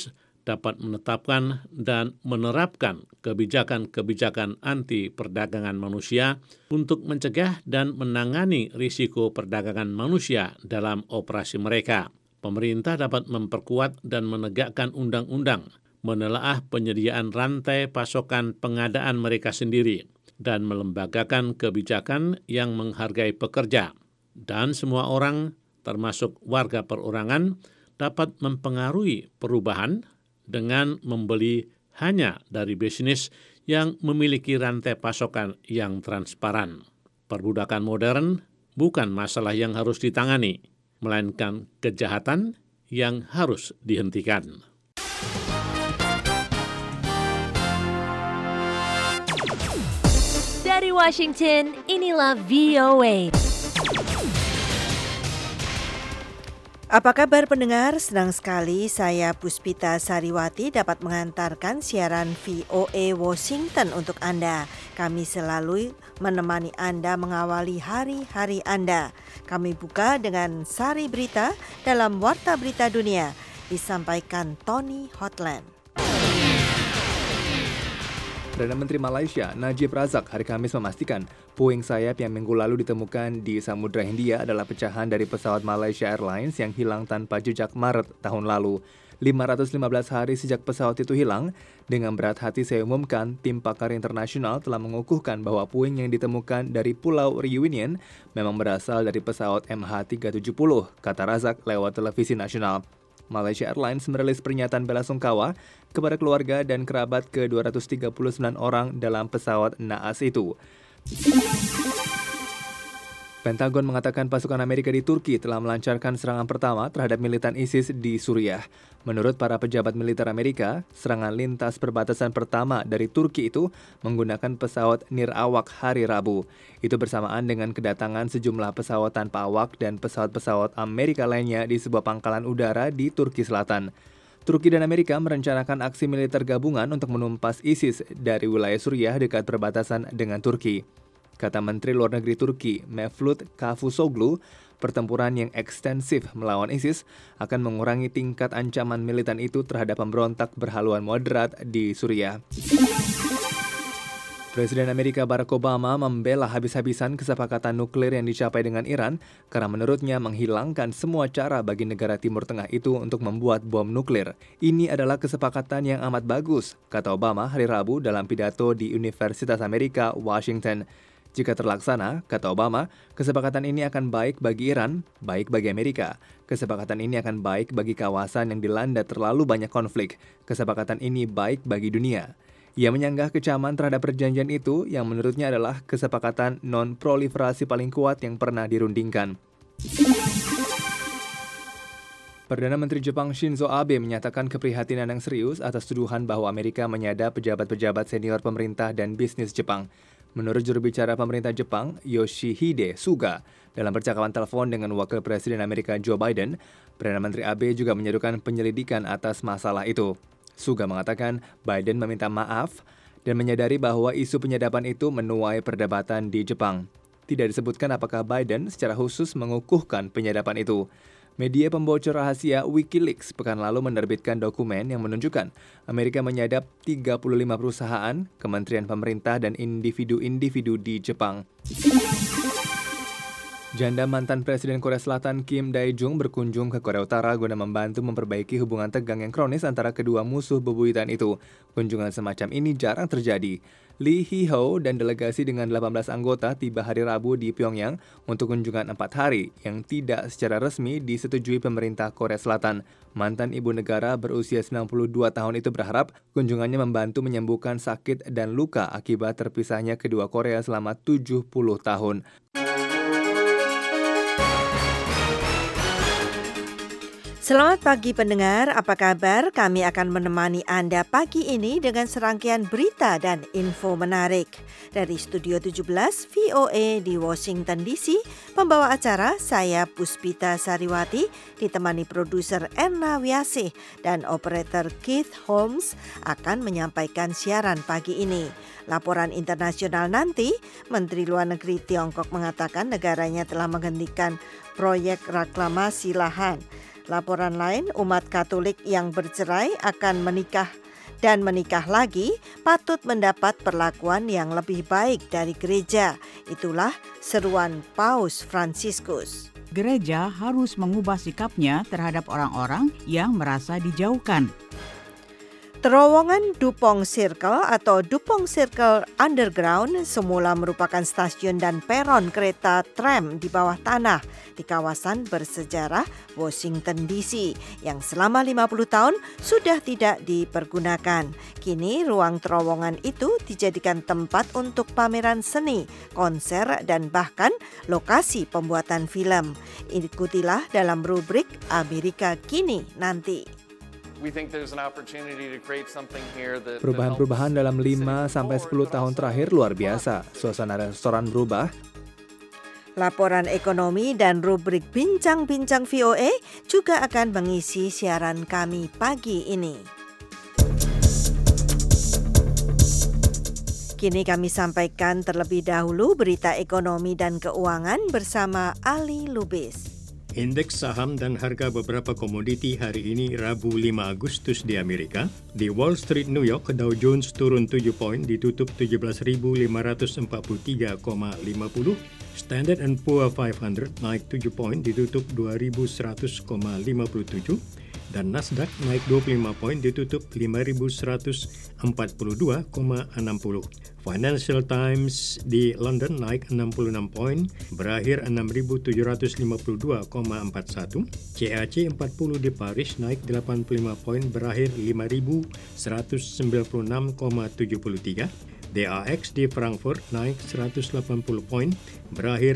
dapat menetapkan dan menerapkan kebijakan-kebijakan anti perdagangan manusia untuk mencegah dan menangani risiko perdagangan manusia dalam operasi mereka. Pemerintah dapat memperkuat dan menegakkan undang-undang, menelaah penyediaan rantai pasokan pengadaan mereka sendiri, dan melembagakan kebijakan yang menghargai pekerja. Dan semua orang, termasuk warga perorangan, dapat mempengaruhi perubahan dengan membeli hanya dari bisnis yang memiliki rantai pasokan yang transparan. Perbudakan modern bukan masalah yang harus ditangani, melainkan kejahatan yang harus dihentikan. Dari Washington, inilah VOA. Apa kabar pendengar? Senang sekali saya Puspita Sariwati dapat mengantarkan siaran VOA Washington untuk Anda. Kami selalu menemani Anda mengawali hari-hari Anda. Kami buka dengan sari berita dalam Warta Berita Dunia, disampaikan Tony Hotland. Perdana Menteri Malaysia Najib Razak hari Kamis memastikan puing sayap yang minggu lalu ditemukan di Samudra Hindia adalah pecahan dari pesawat Malaysia Airlines yang hilang tanpa jejak Maret tahun lalu. 515 hari sejak pesawat itu hilang, dengan berat hati saya umumkan tim pakar internasional telah mengukuhkan bahwa puing yang ditemukan dari Pulau Reunion memang berasal dari pesawat MH370, kata Razak lewat televisi nasional. Malaysia Airlines merilis pernyataan belasungkawa kepada keluarga dan kerabat ke-239 orang dalam pesawat naas itu. Pentagon mengatakan pasukan Amerika di Turki telah melancarkan serangan pertama terhadap militan ISIS di Suriah. Menurut para pejabat militer Amerika, serangan lintas perbatasan pertama dari Turki itu menggunakan pesawat nirawak hari Rabu. Itu bersamaan dengan kedatangan sejumlah pesawat tanpa awak dan pesawat-pesawat Amerika lainnya di sebuah pangkalan udara di Turki Selatan. Turki dan Amerika merencanakan aksi militer gabungan untuk menumpas ISIS dari wilayah Suriah dekat perbatasan dengan Turki. Kata Menteri Luar Negeri Turki, Mevlut Cavusoglu, pertempuran yang ekstensif melawan ISIS akan mengurangi tingkat ancaman militan itu terhadap pemberontak berhaluan moderat di Suriah. Presiden Amerika Barack Obama membela habis-habisan kesepakatan nuklir yang dicapai dengan Iran karena menurutnya menghilangkan semua cara bagi negara Timur Tengah itu untuk membuat bom nuklir. Ini adalah kesepakatan yang amat bagus, kata Obama hari Rabu dalam pidato di Universitas Amerika, Washington. Jika terlaksana, kata Obama, kesepakatan ini akan baik bagi Iran, baik bagi Amerika. Kesepakatan ini akan baik bagi kawasan yang dilanda terlalu banyak konflik. Kesepakatan ini baik bagi dunia. Ia menyanggah kecaman terhadap perjanjian itu yang menurutnya adalah kesepakatan non-proliferasi paling kuat yang pernah dirundingkan. Perdana Menteri Jepang Shinzo Abe menyatakan keprihatinan yang serius atas tuduhan bahwa Amerika menyadap pejabat-pejabat senior pemerintah dan bisnis Jepang. Menurut juru bicara pemerintah Jepang, Yoshihide Suga, dalam percakapan telepon dengan Wakil Presiden Amerika Joe Biden, Perdana Menteri Abe juga menyerukan penyelidikan atas masalah itu. Suga mengatakan Biden meminta maaf dan menyadari bahwa isu penyadapan itu menuai perdebatan di Jepang. Tidak disebutkan apakah Biden secara khusus mengukuhkan penyadapan itu. Media pembocor rahasia Wikileaks pekan lalu menerbitkan dokumen yang menunjukkan Amerika menyadap 35 perusahaan, kementerian pemerintah, dan individu-individu di Jepang. Janda mantan Presiden Korea Selatan Kim Dae-jung berkunjung ke Korea Utara guna membantu memperbaiki hubungan tegang yang kronis antara kedua musuh bebuyutan itu. Kunjungan semacam ini jarang terjadi. Lee Hee-ho dan delegasi dengan 18 anggota tiba hari Rabu di Pyongyang untuk kunjungan 4 hari yang tidak secara resmi disetujui pemerintah Korea Selatan. Mantan ibu negara berusia 92 tahun itu berharap kunjungannya membantu menyembuhkan sakit dan luka akibat terpisahnya kedua Korea selama 70 tahun. Selamat pagi pendengar, apa kabar? Kami akan menemani Anda pagi ini dengan serangkaian berita dan info menarik. Dari Studio 17 VOA di Washington DC, pembawa acara saya Puspita Sariwati, ditemani produser Erna Wiasih dan operator Keith Holmes akan menyampaikan siaran pagi ini. Laporan internasional nanti, Menteri Luar Negeri Tiongkok mengatakan negaranya telah menghentikan proyek reklamasi lahan Laporan lain, umat Katolik yang bercerai akan menikah lagi patut mendapat perlakuan yang lebih baik dari gereja. Itulah seruan Paus Fransiskus. Gereja harus mengubah sikapnya terhadap orang-orang yang merasa dijauhkan. Terowongan Dupont Circle atau Dupont Circle Underground semula merupakan stasiun dan peron kereta tram di bawah tanah di kawasan bersejarah Washington DC yang selama 50 tahun sudah tidak dipergunakan. Kini ruang terowongan itu dijadikan tempat untuk pameran seni, konser, dan bahkan lokasi pembuatan film. Ikutilah dalam rubrik Amerika Kini nanti. Perubahan-perubahan dalam 5-10 tahun terakhir luar biasa. Suasana restoran berubah. Laporan ekonomi dan rubrik Bincang-Bincang VOA juga akan mengisi siaran kami pagi ini. Kini kami sampaikan terlebih dahulu berita ekonomi dan keuangan bersama Ali Lubis. Indeks saham dan harga beberapa komoditi hari ini Rabu 5 Agustus di Amerika. Di Wall Street, New York, Dow Jones turun 7 poin ditutup 17.543,50. Standard & Poor 500 naik 7 poin ditutup 2.100,57. Dan Nasdaq naik 25 poin ditutup 5.142,60. Financial Times di London naik 66 poin, berakhir 6.752,41. CAC 40 di Paris naik 85 poin, berakhir 5.196,73. DAX di Frankfurt naik 180 poin, berakhir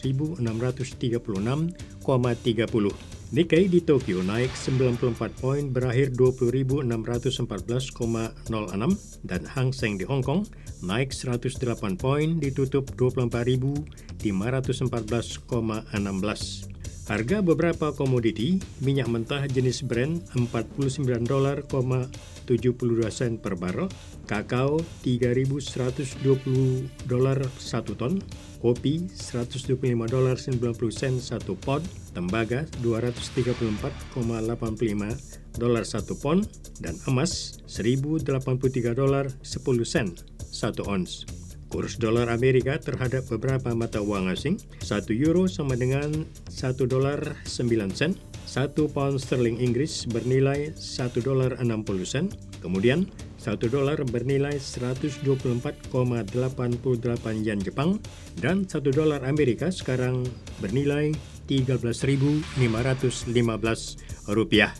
11.636,30. Nikkei di Tokyo naik 94 poin, berakhir 20.614,06 dan Hang Seng di Hong Kong naik 108 poin, ditutup 24.514,16. Harga beberapa komoditi, minyak mentah jenis Brent $49.72 per barel, kakao $3.120 satu ton, kopi $125.90 satu pot, tembaga $234,85 satu pon, dan emas $1.083.10 satu ons. Kurs dolar Amerika terhadap beberapa mata uang asing, 1 euro sama dengan $1.09, 1 pound sterling Inggris bernilai $1.60, kemudian 1 dolar bernilai 124,88 yen Jepang, dan 1 dolar Amerika sekarang bernilai 13.515 rupiah.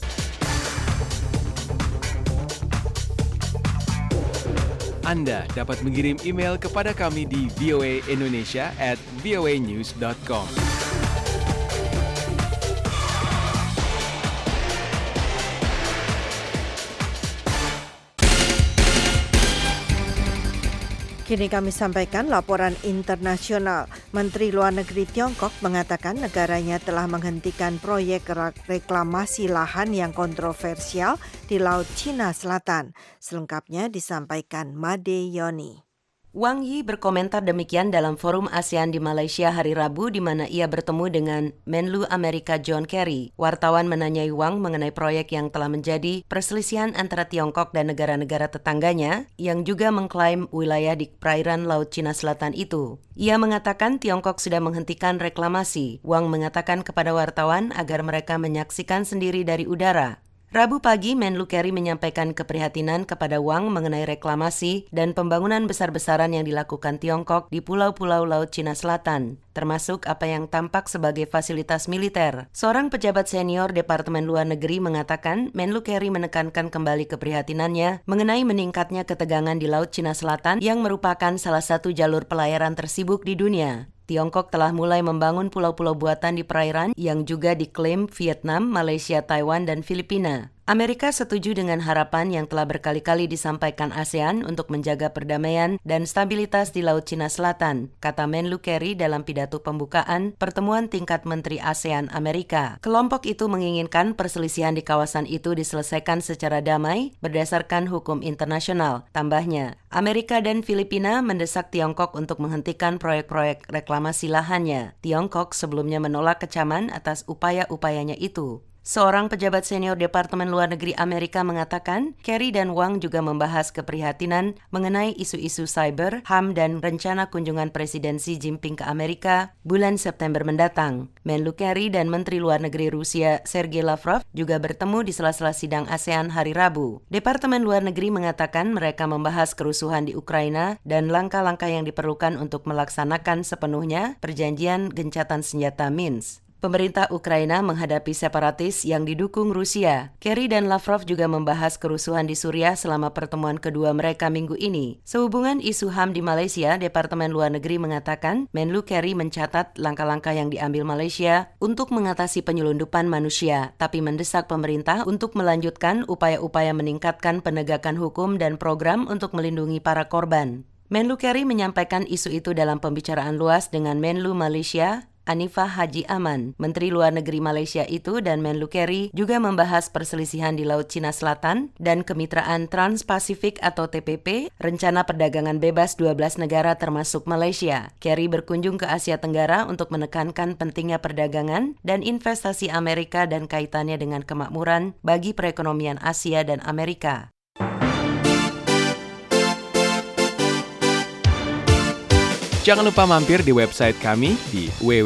Anda dapat mengirim email kepada kami di voaindonesia@voanews.com. Kini kami sampaikan laporan internasional. Menteri Luar Negeri Tiongkok mengatakan negaranya telah menghentikan proyek reklamasi lahan yang kontroversial di Laut Cina Selatan. Selengkapnya disampaikan Made Yoni. Wang Yi berkomentar demikian dalam forum ASEAN di Malaysia hari Rabu di mana ia bertemu dengan Menlu Amerika John Kerry. Wartawan menanyai Wang mengenai proyek yang telah menjadi perselisihan antara Tiongkok dan negara-negara tetangganya yang juga mengklaim wilayah di perairan Laut Cina Selatan itu. Ia mengatakan Tiongkok sudah menghentikan reklamasi. Wang mengatakan kepada wartawan agar mereka menyaksikan sendiri dari udara. Rabu pagi, Menlu Kerry menyampaikan keprihatinan kepada Wang mengenai reklamasi dan pembangunan besar-besaran yang dilakukan Tiongkok di pulau-pulau Laut Cina Selatan, termasuk apa yang tampak sebagai fasilitas militer. Seorang pejabat senior Departemen Luar Negeri mengatakan Menlu Kerry menekankan kembali keprihatinannya mengenai meningkatnya ketegangan di Laut Cina Selatan yang merupakan salah satu jalur pelayaran tersibuk di dunia. Tiongkok telah mulai membangun pulau-pulau buatan di perairan yang juga diklaim Vietnam, Malaysia, Taiwan, dan Filipina. Amerika setuju dengan harapan yang telah berkali-kali disampaikan ASEAN untuk menjaga perdamaian dan stabilitas di Laut Cina Selatan, kata Menlu Kerry dalam pidato pembukaan pertemuan tingkat Menteri ASEAN Amerika. Kelompok itu menginginkan perselisihan di kawasan itu diselesaikan secara damai berdasarkan hukum internasional. Tambahnya, Amerika dan Filipina mendesak Tiongkok untuk menghentikan proyek-proyek reklamasi lahannya. Tiongkok sebelumnya menolak kecaman atas upaya-upayanya itu. Seorang pejabat senior Departemen Luar Negeri Amerika mengatakan, Kerry dan Wang juga membahas keprihatinan mengenai isu-isu cyber, HAM, dan rencana kunjungan Presiden Xi Jinping ke Amerika bulan September mendatang. Menlu Kerry dan Menteri Luar Negeri Rusia Sergei Lavrov juga bertemu di sela-sela sidang ASEAN hari Rabu. Departemen Luar Negeri mengatakan mereka membahas kerusuhan di Ukraina dan langkah-langkah yang diperlukan untuk melaksanakan sepenuhnya perjanjian gencatan senjata Minsk. Pemerintah Ukraina menghadapi separatis yang didukung Rusia. Kerry dan Lavrov juga membahas kerusuhan di Suriah selama pertemuan kedua mereka minggu ini. Sehubungan isu HAM di Malaysia, Departemen Luar Negeri mengatakan Menlu Kerry mencatat langkah-langkah yang diambil Malaysia untuk mengatasi penyelundupan manusia, tapi mendesak pemerintah untuk melanjutkan upaya-upaya meningkatkan penegakan hukum dan program untuk melindungi para korban. Menlu Kerry menyampaikan isu itu dalam pembicaraan luas dengan Menlu Malaysia, Anifah Haji Aman. Menteri Luar Negeri Malaysia itu dan Menlu Kerry juga membahas perselisihan di Laut Cina Selatan dan Kemitraan Trans-Pasifik atau TPP, rencana perdagangan bebas 12 negara termasuk Malaysia. Kerry berkunjung ke Asia Tenggara untuk menekankan pentingnya perdagangan dan investasi Amerika dan kaitannya dengan kemakmuran bagi perekonomian Asia dan Amerika. Jangan lupa mampir di website kami di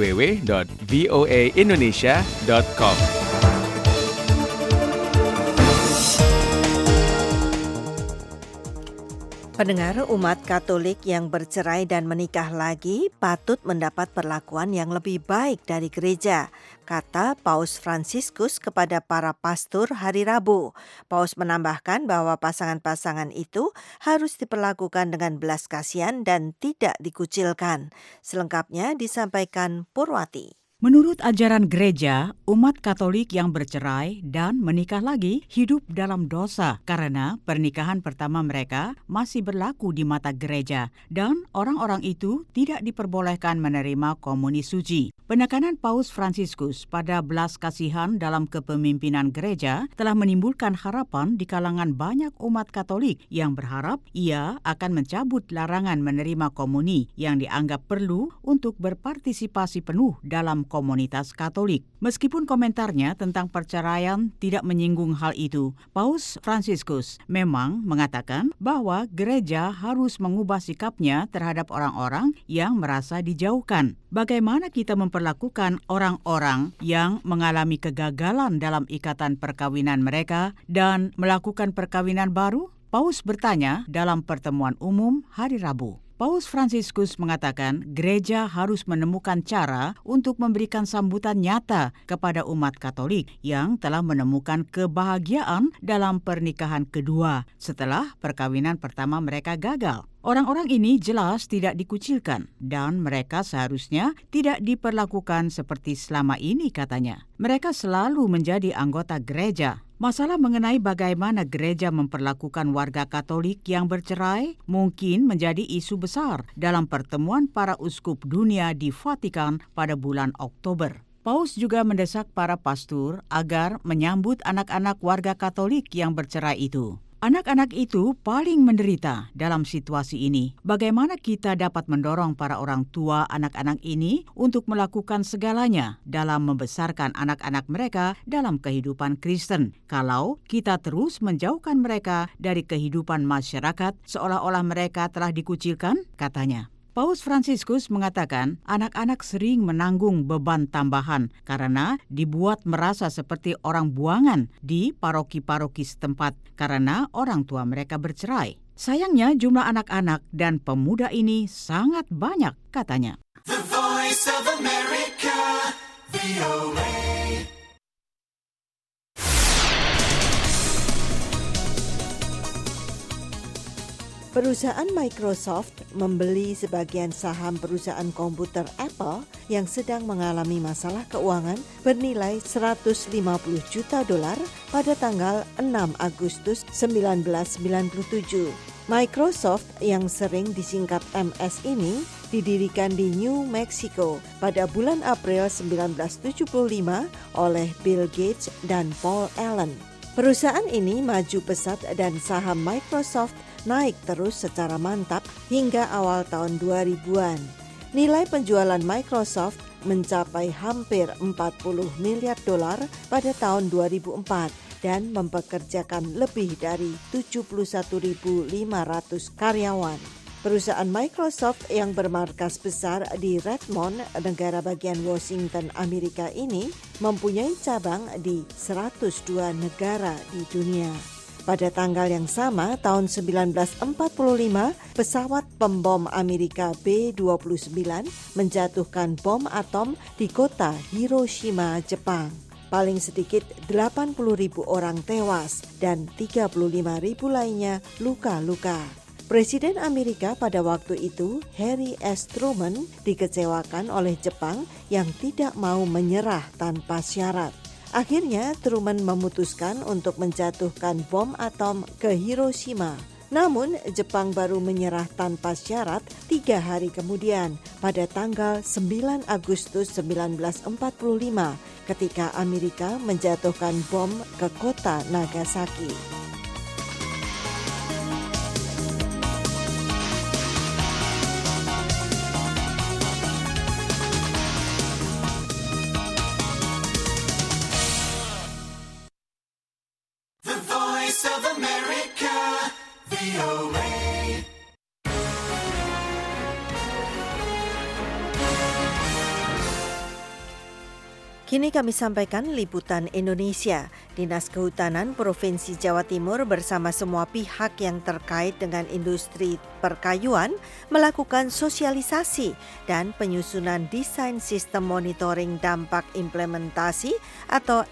www.voaindonesia.com. Pendengar, umat Katolik yang bercerai dan menikah lagi patut mendapat perlakuan yang lebih baik dari gereja, kata Paus Fransiskus kepada para pastor hari Rabu. Paus menambahkan bahwa pasangan-pasangan itu harus diperlakukan dengan belas kasihan dan tidak dikucilkan. Selengkapnya disampaikan Purwati. Menurut ajaran gereja, umat Katolik yang bercerai dan menikah lagi hidup dalam dosa karena pernikahan pertama mereka masih berlaku di mata gereja dan orang-orang itu tidak diperbolehkan menerima komuni suci. Penekanan Paus Fransiskus pada belas kasihan dalam kepemimpinan gereja telah menimbulkan harapan di kalangan banyak umat Katolik yang berharap ia akan mencabut larangan menerima komuni yang dianggap perlu untuk berpartisipasi penuh dalam komunitas Katolik. Meskipun komentarnya tentang perceraian tidak menyinggung hal itu, Paus Fransiskus memang mengatakan bahwa gereja harus mengubah sikapnya terhadap orang-orang yang merasa dijauhkan. Bagaimana kita memperlakukan orang-orang yang mengalami kegagalan dalam ikatan perkawinan mereka dan melakukan perkawinan baru? Paus bertanya dalam pertemuan umum hari Rabu. Paus Fransiskus mengatakan gereja harus menemukan cara untuk memberikan sambutan nyata kepada umat Katolik yang telah menemukan kebahagiaan dalam pernikahan kedua setelah perkawinan pertama mereka gagal. Orang-orang ini jelas tidak dikucilkan dan mereka seharusnya tidak diperlakukan seperti selama ini, katanya. Mereka selalu menjadi anggota gereja. Masalah mengenai bagaimana gereja memperlakukan warga Katolik yang bercerai mungkin menjadi isu besar dalam pertemuan para uskup dunia di Vatikan pada bulan Oktober. Paus juga mendesak para pastor agar menyambut anak-anak warga Katolik yang bercerai itu. Anak-anak itu paling menderita dalam situasi ini. Bagaimana kita dapat mendorong para orang tua anak-anak ini untuk melakukan segalanya dalam membesarkan anak-anak mereka dalam kehidupan Kristen, kalau kita terus menjauhkan mereka dari kehidupan masyarakat seolah-olah mereka telah dikucilkan, katanya. Paus Fransiskus mengatakan anak-anak sering menanggung beban tambahan karena dibuat merasa seperti orang buangan di paroki-paroki setempat karena orang tua mereka bercerai. Sayangnya jumlah anak-anak dan pemuda ini sangat banyak, katanya. The Voice of America, VOA. Perusahaan Microsoft membeli sebagian saham perusahaan komputer Apple yang sedang mengalami masalah keuangan bernilai $150 juta pada tanggal 6 Agustus 1997. Microsoft yang sering disingkat MS ini didirikan di New Mexico pada bulan April 1975 oleh Bill Gates dan Paul Allen. Perusahaan ini maju pesat dan saham Microsoft naik terus secara mantap hingga awal tahun 2000-an. Nilai penjualan Microsoft mencapai hampir 40 miliar dolar pada tahun 2004 dan mempekerjakan lebih dari 71.500 karyawan. Perusahaan Microsoft yang bermarkas besar di Redmond, negara bagian Washington, Amerika ini mempunyai cabang di 102 negara di dunia. Pada tanggal yang sama, tahun 1945, pesawat pembom Amerika B-29 menjatuhkan bom atom di kota Hiroshima, Jepang. Paling sedikit 80.000 orang tewas dan 35.000 lainnya luka-luka. Presiden Amerika pada waktu itu, Harry S. Truman, dikecewakan oleh Jepang yang tidak mau menyerah tanpa syarat. Akhirnya, Truman memutuskan untuk menjatuhkan bom atom ke Hiroshima. Namun, Jepang baru menyerah tanpa syarat 3 hari kemudian, pada tanggal 9 Agustus 1945, ketika Amerika menjatuhkan bom ke kota Nagasaki. Kini kami sampaikan liputan Indonesia. Dinas Kehutanan Provinsi Jawa Timur bersama semua pihak yang terkait dengan industri perkayuan melakukan sosialisasi dan penyusunan desain sistem monitoring dampak implementasi atau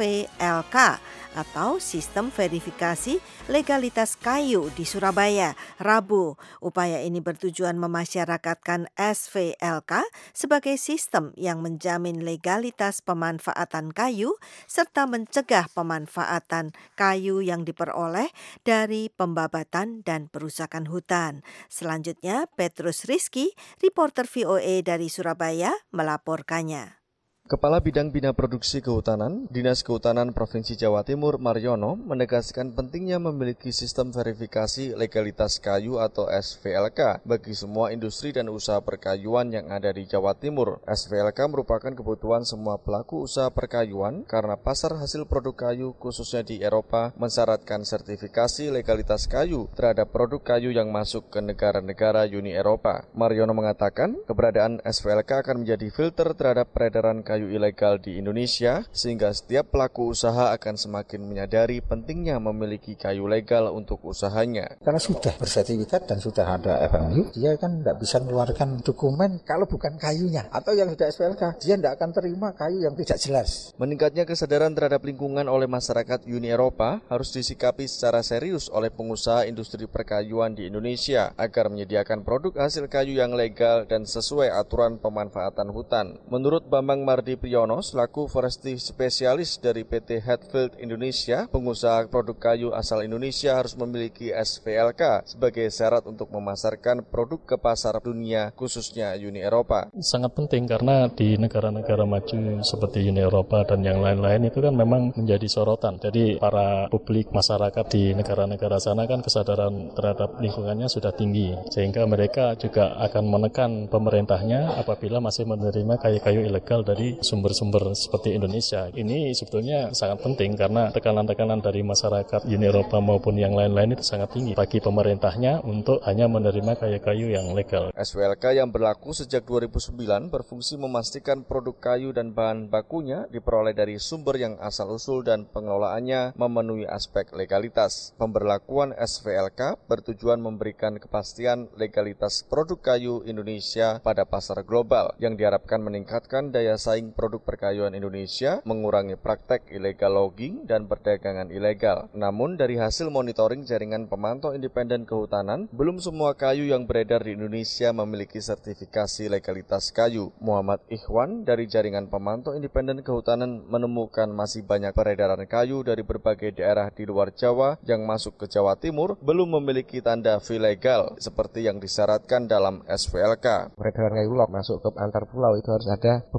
SVLK atau sistem verifikasi legalitas kayu di Surabaya, Rabu. Upaya ini bertujuan memasyarakatkan SVLK sebagai sistem yang menjamin legalitas pemanfaatan kayu serta mencegah pemanfaatan kayu yang diperoleh dari pembabatan dan perusakan hutan. Selanjutnya, Petrus Rizky, reporter VOA dari Surabaya, melaporkannya. Kepala Bidang Bina Produksi Kehutanan, Dinas Kehutanan Provinsi Jawa Timur Mariono menegaskan pentingnya memiliki sistem verifikasi legalitas kayu atau SVLK bagi semua industri dan usaha perkayuan yang ada di Jawa Timur. SVLK merupakan kebutuhan semua pelaku usaha perkayuan karena pasar hasil produk kayu khususnya di Eropa mensyaratkan sertifikasi legalitas kayu terhadap produk kayu yang masuk ke negara-negara Uni Eropa. Mariono mengatakan keberadaan SVLK akan menjadi filter terhadap peredaran kayu ilegal di Indonesia, sehingga setiap pelaku usaha akan semakin menyadari pentingnya memiliki kayu legal untuk usahanya. Karena sudah bersertifikat dan sudah ada FMU, dia kan tidak bisa mengeluarkan dokumen kalau bukan kayunya. Atau yang sudah SVLK, dia tidak akan terima kayu yang tidak jelas. Meningkatnya kesadaran terhadap lingkungan oleh masyarakat Uni Eropa harus disikapi secara serius oleh pengusaha industri perkayuan di Indonesia agar menyediakan produk hasil kayu yang legal dan sesuai aturan pemanfaatan hutan. Menurut Bambang Mardi Priyono selaku forestry spesialis dari PT Hatfield Indonesia, pengusaha produk kayu asal Indonesia harus memiliki SVLK sebagai syarat untuk memasarkan produk ke pasar dunia khususnya Uni Eropa. Sangat penting karena di negara-negara maju seperti Uni Eropa dan yang lain-lain itu kan memang menjadi sorotan. Jadi para publik masyarakat di negara-negara sana kan kesadaran terhadap lingkungannya sudah tinggi, sehingga mereka juga akan menekan pemerintahnya apabila masih menerima kayu-kayu ilegal dari sumber-sumber seperti Indonesia. Ini sebetulnya sangat penting karena tekanan-tekanan dari masyarakat Uni Eropa maupun yang lain-lain itu sangat tinggi bagi pemerintahnya untuk hanya menerima kayu-kayu yang legal. SVLK yang berlaku sejak 2009 berfungsi memastikan produk kayu dan bahan bakunya diperoleh dari sumber yang asal-usul dan pengelolaannya memenuhi aspek legalitas. Pemberlakuan SVLK bertujuan memberikan kepastian legalitas produk kayu Indonesia pada pasar global yang diharapkan meningkatkan daya saing produk perkayuan Indonesia, mengurangi praktek illegal logging dan perdagangan ilegal. Namun dari hasil monitoring jaringan pemantau independen kehutanan, belum semua kayu yang beredar di Indonesia memiliki sertifikasi legalitas kayu. Muhammad Ikhwan dari jaringan pemantau independen kehutanan menemukan masih banyak peredaran kayu dari berbagai daerah di luar Jawa yang masuk ke Jawa Timur belum memiliki tanda fee legal seperti yang disyaratkan dalam SVLK. Peredaran kayu log masuk ke antar pulau itu harus ada pembubuhan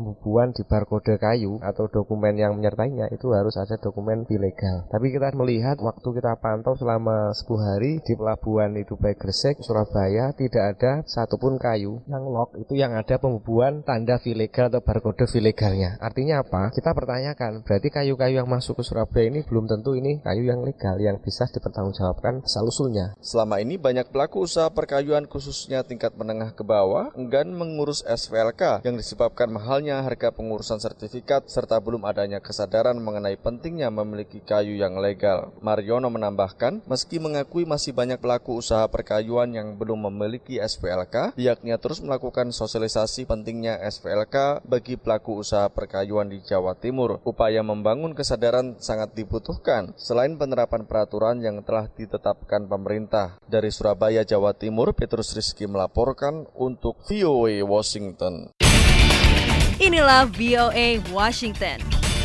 pembubuhan di barcode kayu atau dokumen yang menyertainya itu harus ada dokumen ilegal. Tapi kita melihat waktu kita pantau selama 10 hari di pelabuhan itu baik Gresik, Surabaya, tidak ada satupun kayu yang lock itu yang ada pembubuhan tanda ilegal atau barcode ilegalnya. Artinya apa? Kita pertanyakan, berarti kayu-kayu yang masuk ke Surabaya ini belum tentu ini kayu yang legal yang bisa dipertanggungjawabkan asal-usulnya. Selama ini banyak pelaku usaha perkayuan khususnya tingkat menengah ke bawah enggan mengurus SPLK yang disebabkan mahalnya harga pengurusan sertifikat serta belum adanya kesadaran mengenai pentingnya memiliki kayu yang legal. Mariono menambahkan, meski mengakui masih banyak pelaku usaha perkayuan yang belum memiliki SPLK, pihaknya terus melakukan sosialisasi pentingnya SPLK bagi pelaku usaha perkayuan di Jawa Timur. Upaya membangun kesadaran sangat dibutuhkan selain penerapan peraturan yang telah ditetapkan pemerintah. Dari Surabaya, Jawa Timur, Petrus Rizky melaporkan untuk VOA Washington. Inilah VOA Washington.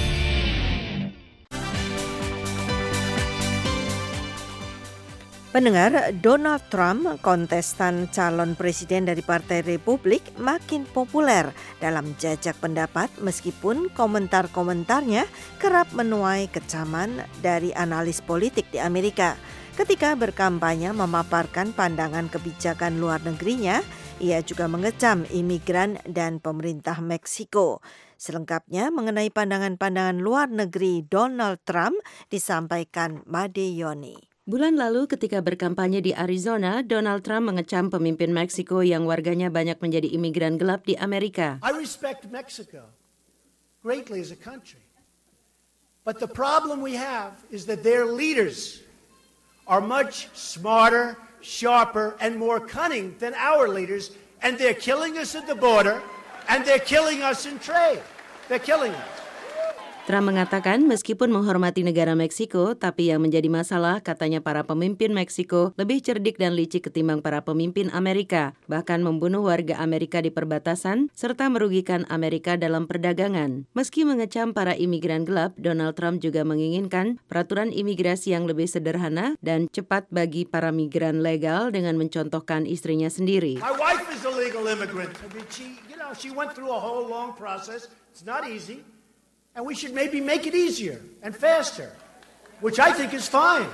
Pendengar, Donald Trump, kontestan calon presiden dari Partai Republik, makin populer dalam jajak pendapat meskipun komentar-komentarnya kerap menuai kecaman dari analis politik di Amerika. Ketika berkampanye memaparkan pandangan kebijakan luar negerinya, ia juga mengecam imigran dan pemerintah Meksiko. Selengkapnya mengenai pandangan-pandangan luar negeri Donald Trump disampaikan Made Yoni. Bulan lalu ketika berkampanye di Arizona, Donald Trump mengecam pemimpin Meksiko yang warganya banyak menjadi imigran gelap di Amerika. I respect Mexico greatly as a country. But the problem we have is that their leaders are much smarter, sharper, and more cunning than our leaders, and they're killing us at the border, and they're killing us in trade. They're killing us. Trump mengatakan meskipun menghormati negara Meksiko, tapi yang menjadi masalah katanya para pemimpin Meksiko lebih cerdik dan licik ketimbang para pemimpin Amerika, bahkan membunuh warga Amerika di perbatasan serta merugikan Amerika dalam perdagangan. Meski mengecam para imigran gelap, Donald Trump juga menginginkan peraturan imigrasi yang lebih sederhana dan cepat bagi para migran legal dengan mencontohkan istrinya sendiri. My wife is a legal immigrant. I mean, she went through a whole long process. It's not easy. And we should maybe make it easier and faster, which I think is fine.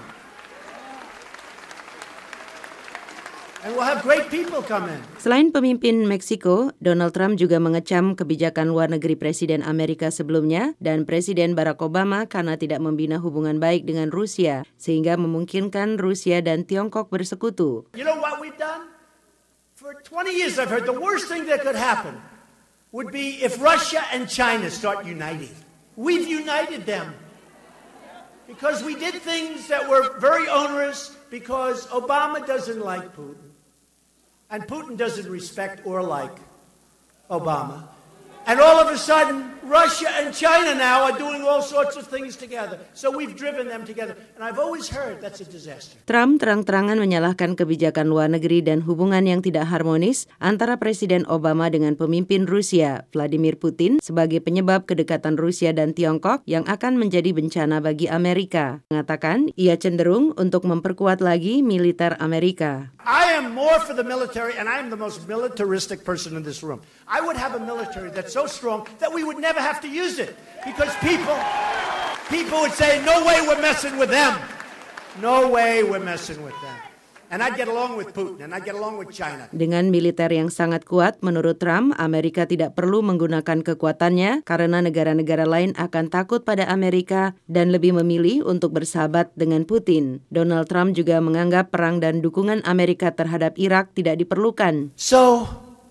And we'll have great people come in. Selain pemimpin Meksiko, Donald Trump juga mengecam kebijakan luar negeri Presiden Amerika sebelumnya dan Presiden Barack Obama karena tidak membina hubungan baik dengan Rusia, sehingga memungkinkan Rusia dan Tiongkok bersekutu. You know what we've done? For 20 years I've heard the worst thing that could happen would be if Russia and China start uniting. We've united them because we did things that were very onerous because Obama doesn't like Putin and Putin doesn't respect or like Obama. And all of a sudden, Russia and China now are doing all sorts of things together. So we've driven them together. And I've always heard that's a disaster. Trump terang-terangan menyalahkan kebijakan luar negeri dan hubungan yang tidak harmonis antara Presiden Obama dengan pemimpin Rusia, Vladimir Putin, sebagai penyebab kedekatan Rusia dan Tiongkok yang akan menjadi bencana bagi Amerika. Mengatakan, ia cenderung untuk memperkuat lagi militer Amerika. I am more for the military, and I am the most militaristic person in this room. I would have a military that's so strong that we would never have to use it because people would say, no way we're messing with them. No way we're messing with them. And I'd get along with Putin and I'd get along with China. Dengan militer yang sangat kuat, menurut Trump, Amerika tidak perlu menggunakan kekuatannya karena negara-negara lain akan takut pada Amerika dan lebih memilih untuk bersahabat dengan Putin. Donald Trump juga menganggap perang dan dukungan Amerika terhadap Irak tidak diperlukan. So,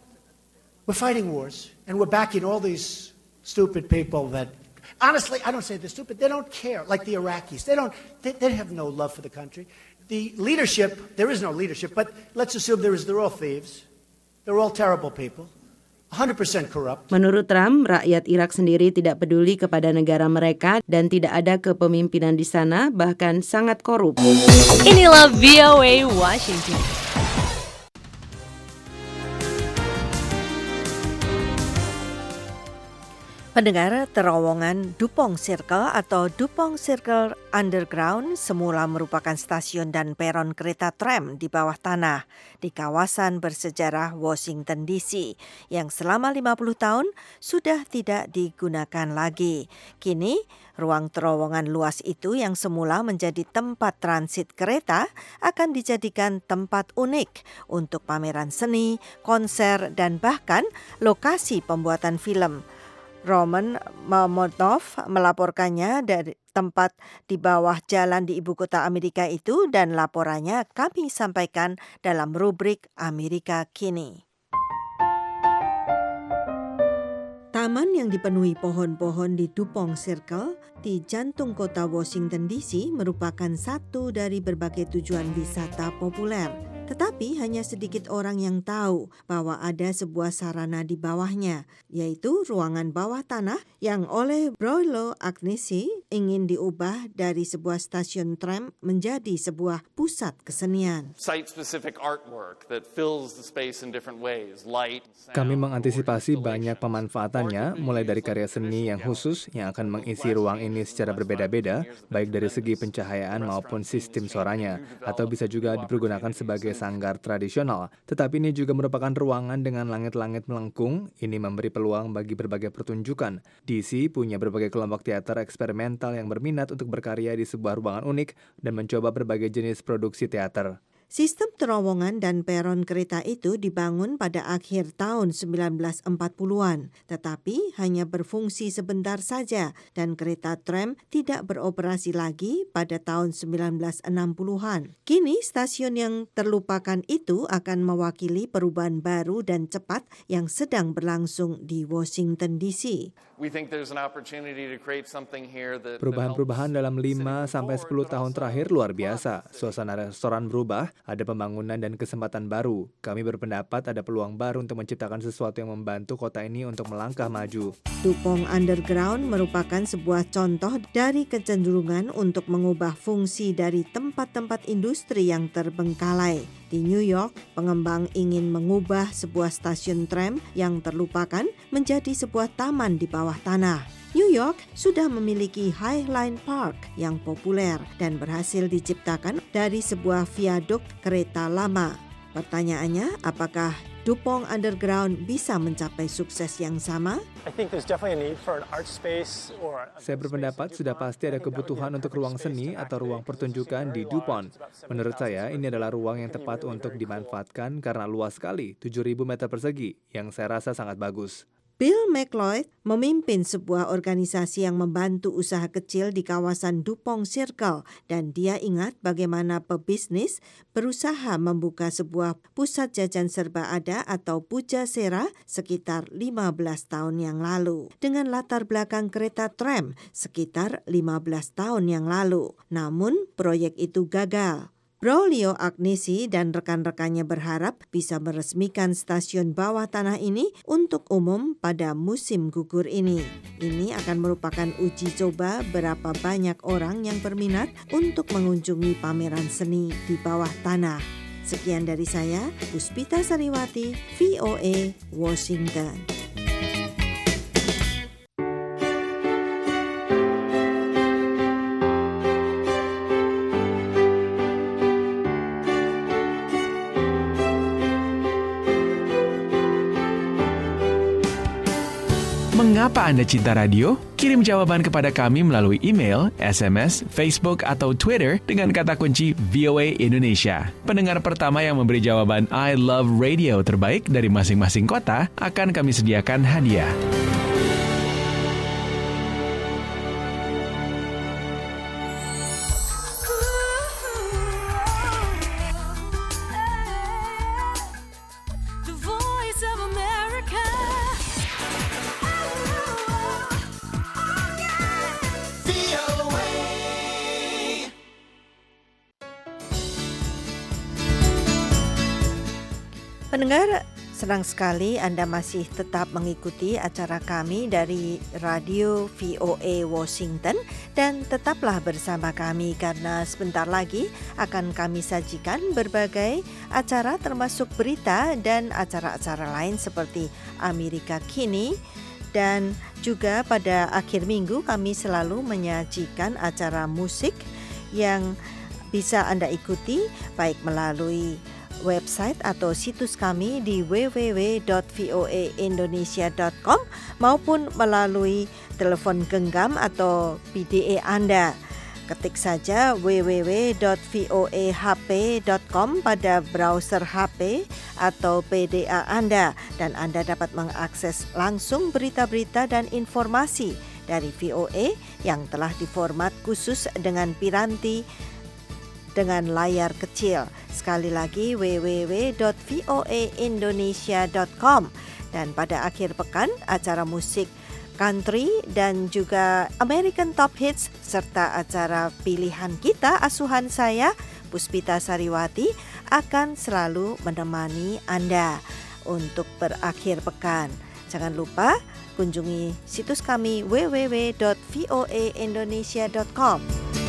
we're fighting wars and we're backing all these stupid people that, honestly, I don't say they're stupid, they don't care, like the Iraqis. They have no love for the country. The leadership, there is no leadership, but let's assume they're all thieves. They're all terrible people. 100% corrupt. Menurut Trump, rakyat Irak sendiri tidak peduli kepada negara mereka dan tidak ada kepemimpinan di sana, bahkan sangat korup. Inilah VOA Washington. Pendengar, terowongan Dupont Circle atau Dupont Circle Underground semula merupakan stasiun dan peron kereta tram di bawah tanah di kawasan bersejarah Washington DC yang selama 50 tahun sudah tidak digunakan lagi. Kini, ruang terowongan luas itu yang semula menjadi tempat transit kereta akan dijadikan tempat unik untuk pameran seni, konser, dan bahkan lokasi pembuatan film. Roman Mamotov melaporkannya dari tempat di bawah jalan di ibu kota Amerika itu dan laporannya kami sampaikan dalam rubrik Amerika Kini. Taman yang dipenuhi pohon-pohon di Dupont Circle di jantung kota Washington DC merupakan satu dari berbagai tujuan wisata populer. Tetapi hanya sedikit orang yang tahu bahwa ada sebuah sarana di bawahnya, yaitu ruangan bawah tanah yang oleh Broilo Agnesi ingin diubah dari sebuah stasiun tram menjadi sebuah pusat kesenian. Kami mengantisipasi banyak pemanfaatannya, mulai dari karya seni yang khusus yang akan mengisi ruang ini secara berbeda-beda, baik dari segi pencahayaan maupun sistem suaranya, atau bisa juga dipergunakan sebagai sanggar tradisional. Tetapi ini juga merupakan ruangan dengan langit-langit melengkung. Ini memberi peluang bagi berbagai pertunjukan. DC punya berbagai kelompok teater eksperimental yang berminat untuk berkarya di sebuah ruangan unik dan mencoba berbagai jenis produksi teater. Sistem terowongan dan peron kereta itu dibangun pada akhir tahun 1940-an, tetapi hanya berfungsi sebentar saja dan kereta tram tidak beroperasi lagi pada tahun 1960-an. Kini stasiun yang terlupakan itu akan mewakili perubahan baru dan cepat yang sedang berlangsung di Washington DC. Perubahan-perubahan dalam 5-10 tahun terakhir luar biasa. Suasana restoran berubah, ada pembangunan dan kesempatan baru. Kami berpendapat ada peluang baru untuk menciptakan sesuatu yang membantu kota ini untuk melangkah maju. Dupont Underground merupakan sebuah contoh dari kecenderungan untuk mengubah fungsi dari tempat-tempat industri yang terbengkalai. Di New York, pengembang ingin mengubah sebuah stasiun tram yang terlupakan menjadi sebuah taman di bawah tanah. New York sudah memiliki High Line Park yang populer dan berhasil diciptakan dari sebuah viaduk kereta lama. Pertanyaannya, apakah Dupont Underground bisa mencapai sukses yang sama? Saya berpendapat sudah pasti ada kebutuhan untuk ruang seni atau ruang pertunjukan di Dupont. Menurut saya, ini adalah ruang yang tepat untuk dimanfaatkan karena luas sekali, 7.000 meter persegi, yang saya rasa sangat bagus. Bill McLeod memimpin sebuah organisasi yang membantu usaha kecil di kawasan Dupont Circle dan dia ingat bagaimana pebisnis berusaha membuka sebuah pusat jajan serba ada atau Pujasera sekitar 15 tahun yang lalu dengan latar belakang kereta tram sekitar 15 tahun yang lalu. Namun proyek itu gagal. Broilo Agnesi dan rekan-rekannya berharap bisa meresmikan stasiun bawah tanah ini untuk umum pada musim gugur ini. Ini akan merupakan uji coba berapa banyak orang yang berminat untuk mengunjungi pameran seni di bawah tanah. Sekian dari saya, Puspita Sariwati, VOA, Washington. Mengapa Anda cinta radio? Kirim jawaban kepada kami melalui email, SMS, Facebook, atau Twitter dengan kata kunci VOA Indonesia. Pendengar pertama yang memberi jawaban I love radio terbaik dari masing-masing kota akan kami sediakan hadiah. Pendengar, senang sekali Anda masih tetap mengikuti acara kami dari Radio VOA Washington dan tetaplah bersama kami karena sebentar lagi akan kami sajikan berbagai acara termasuk berita dan acara-acara lain seperti Amerika Kini Dan juga pada akhir minggu kami selalu menyajikan acara musik yang bisa Anda ikuti baik melalui website atau situs kami di www.voaindonesia.com maupun melalui telepon genggam atau PDA Anda. Ketik saja www.voahp.com pada browser HP atau PDA Anda dan Anda dapat mengakses langsung berita-berita dan informasi dari VOA yang telah diformat khusus dengan piranti dengan layar kecil. Sekali lagi www.voaindonesia.com. Dan pada akhir pekan acara musik country dan juga American Top Hits serta acara pilihan kita, asuhan saya Puspita Sariwati akan selalu menemani Anda untuk berakhir pekan. Jangan lupa kunjungi situs kami www.voaindonesia.com.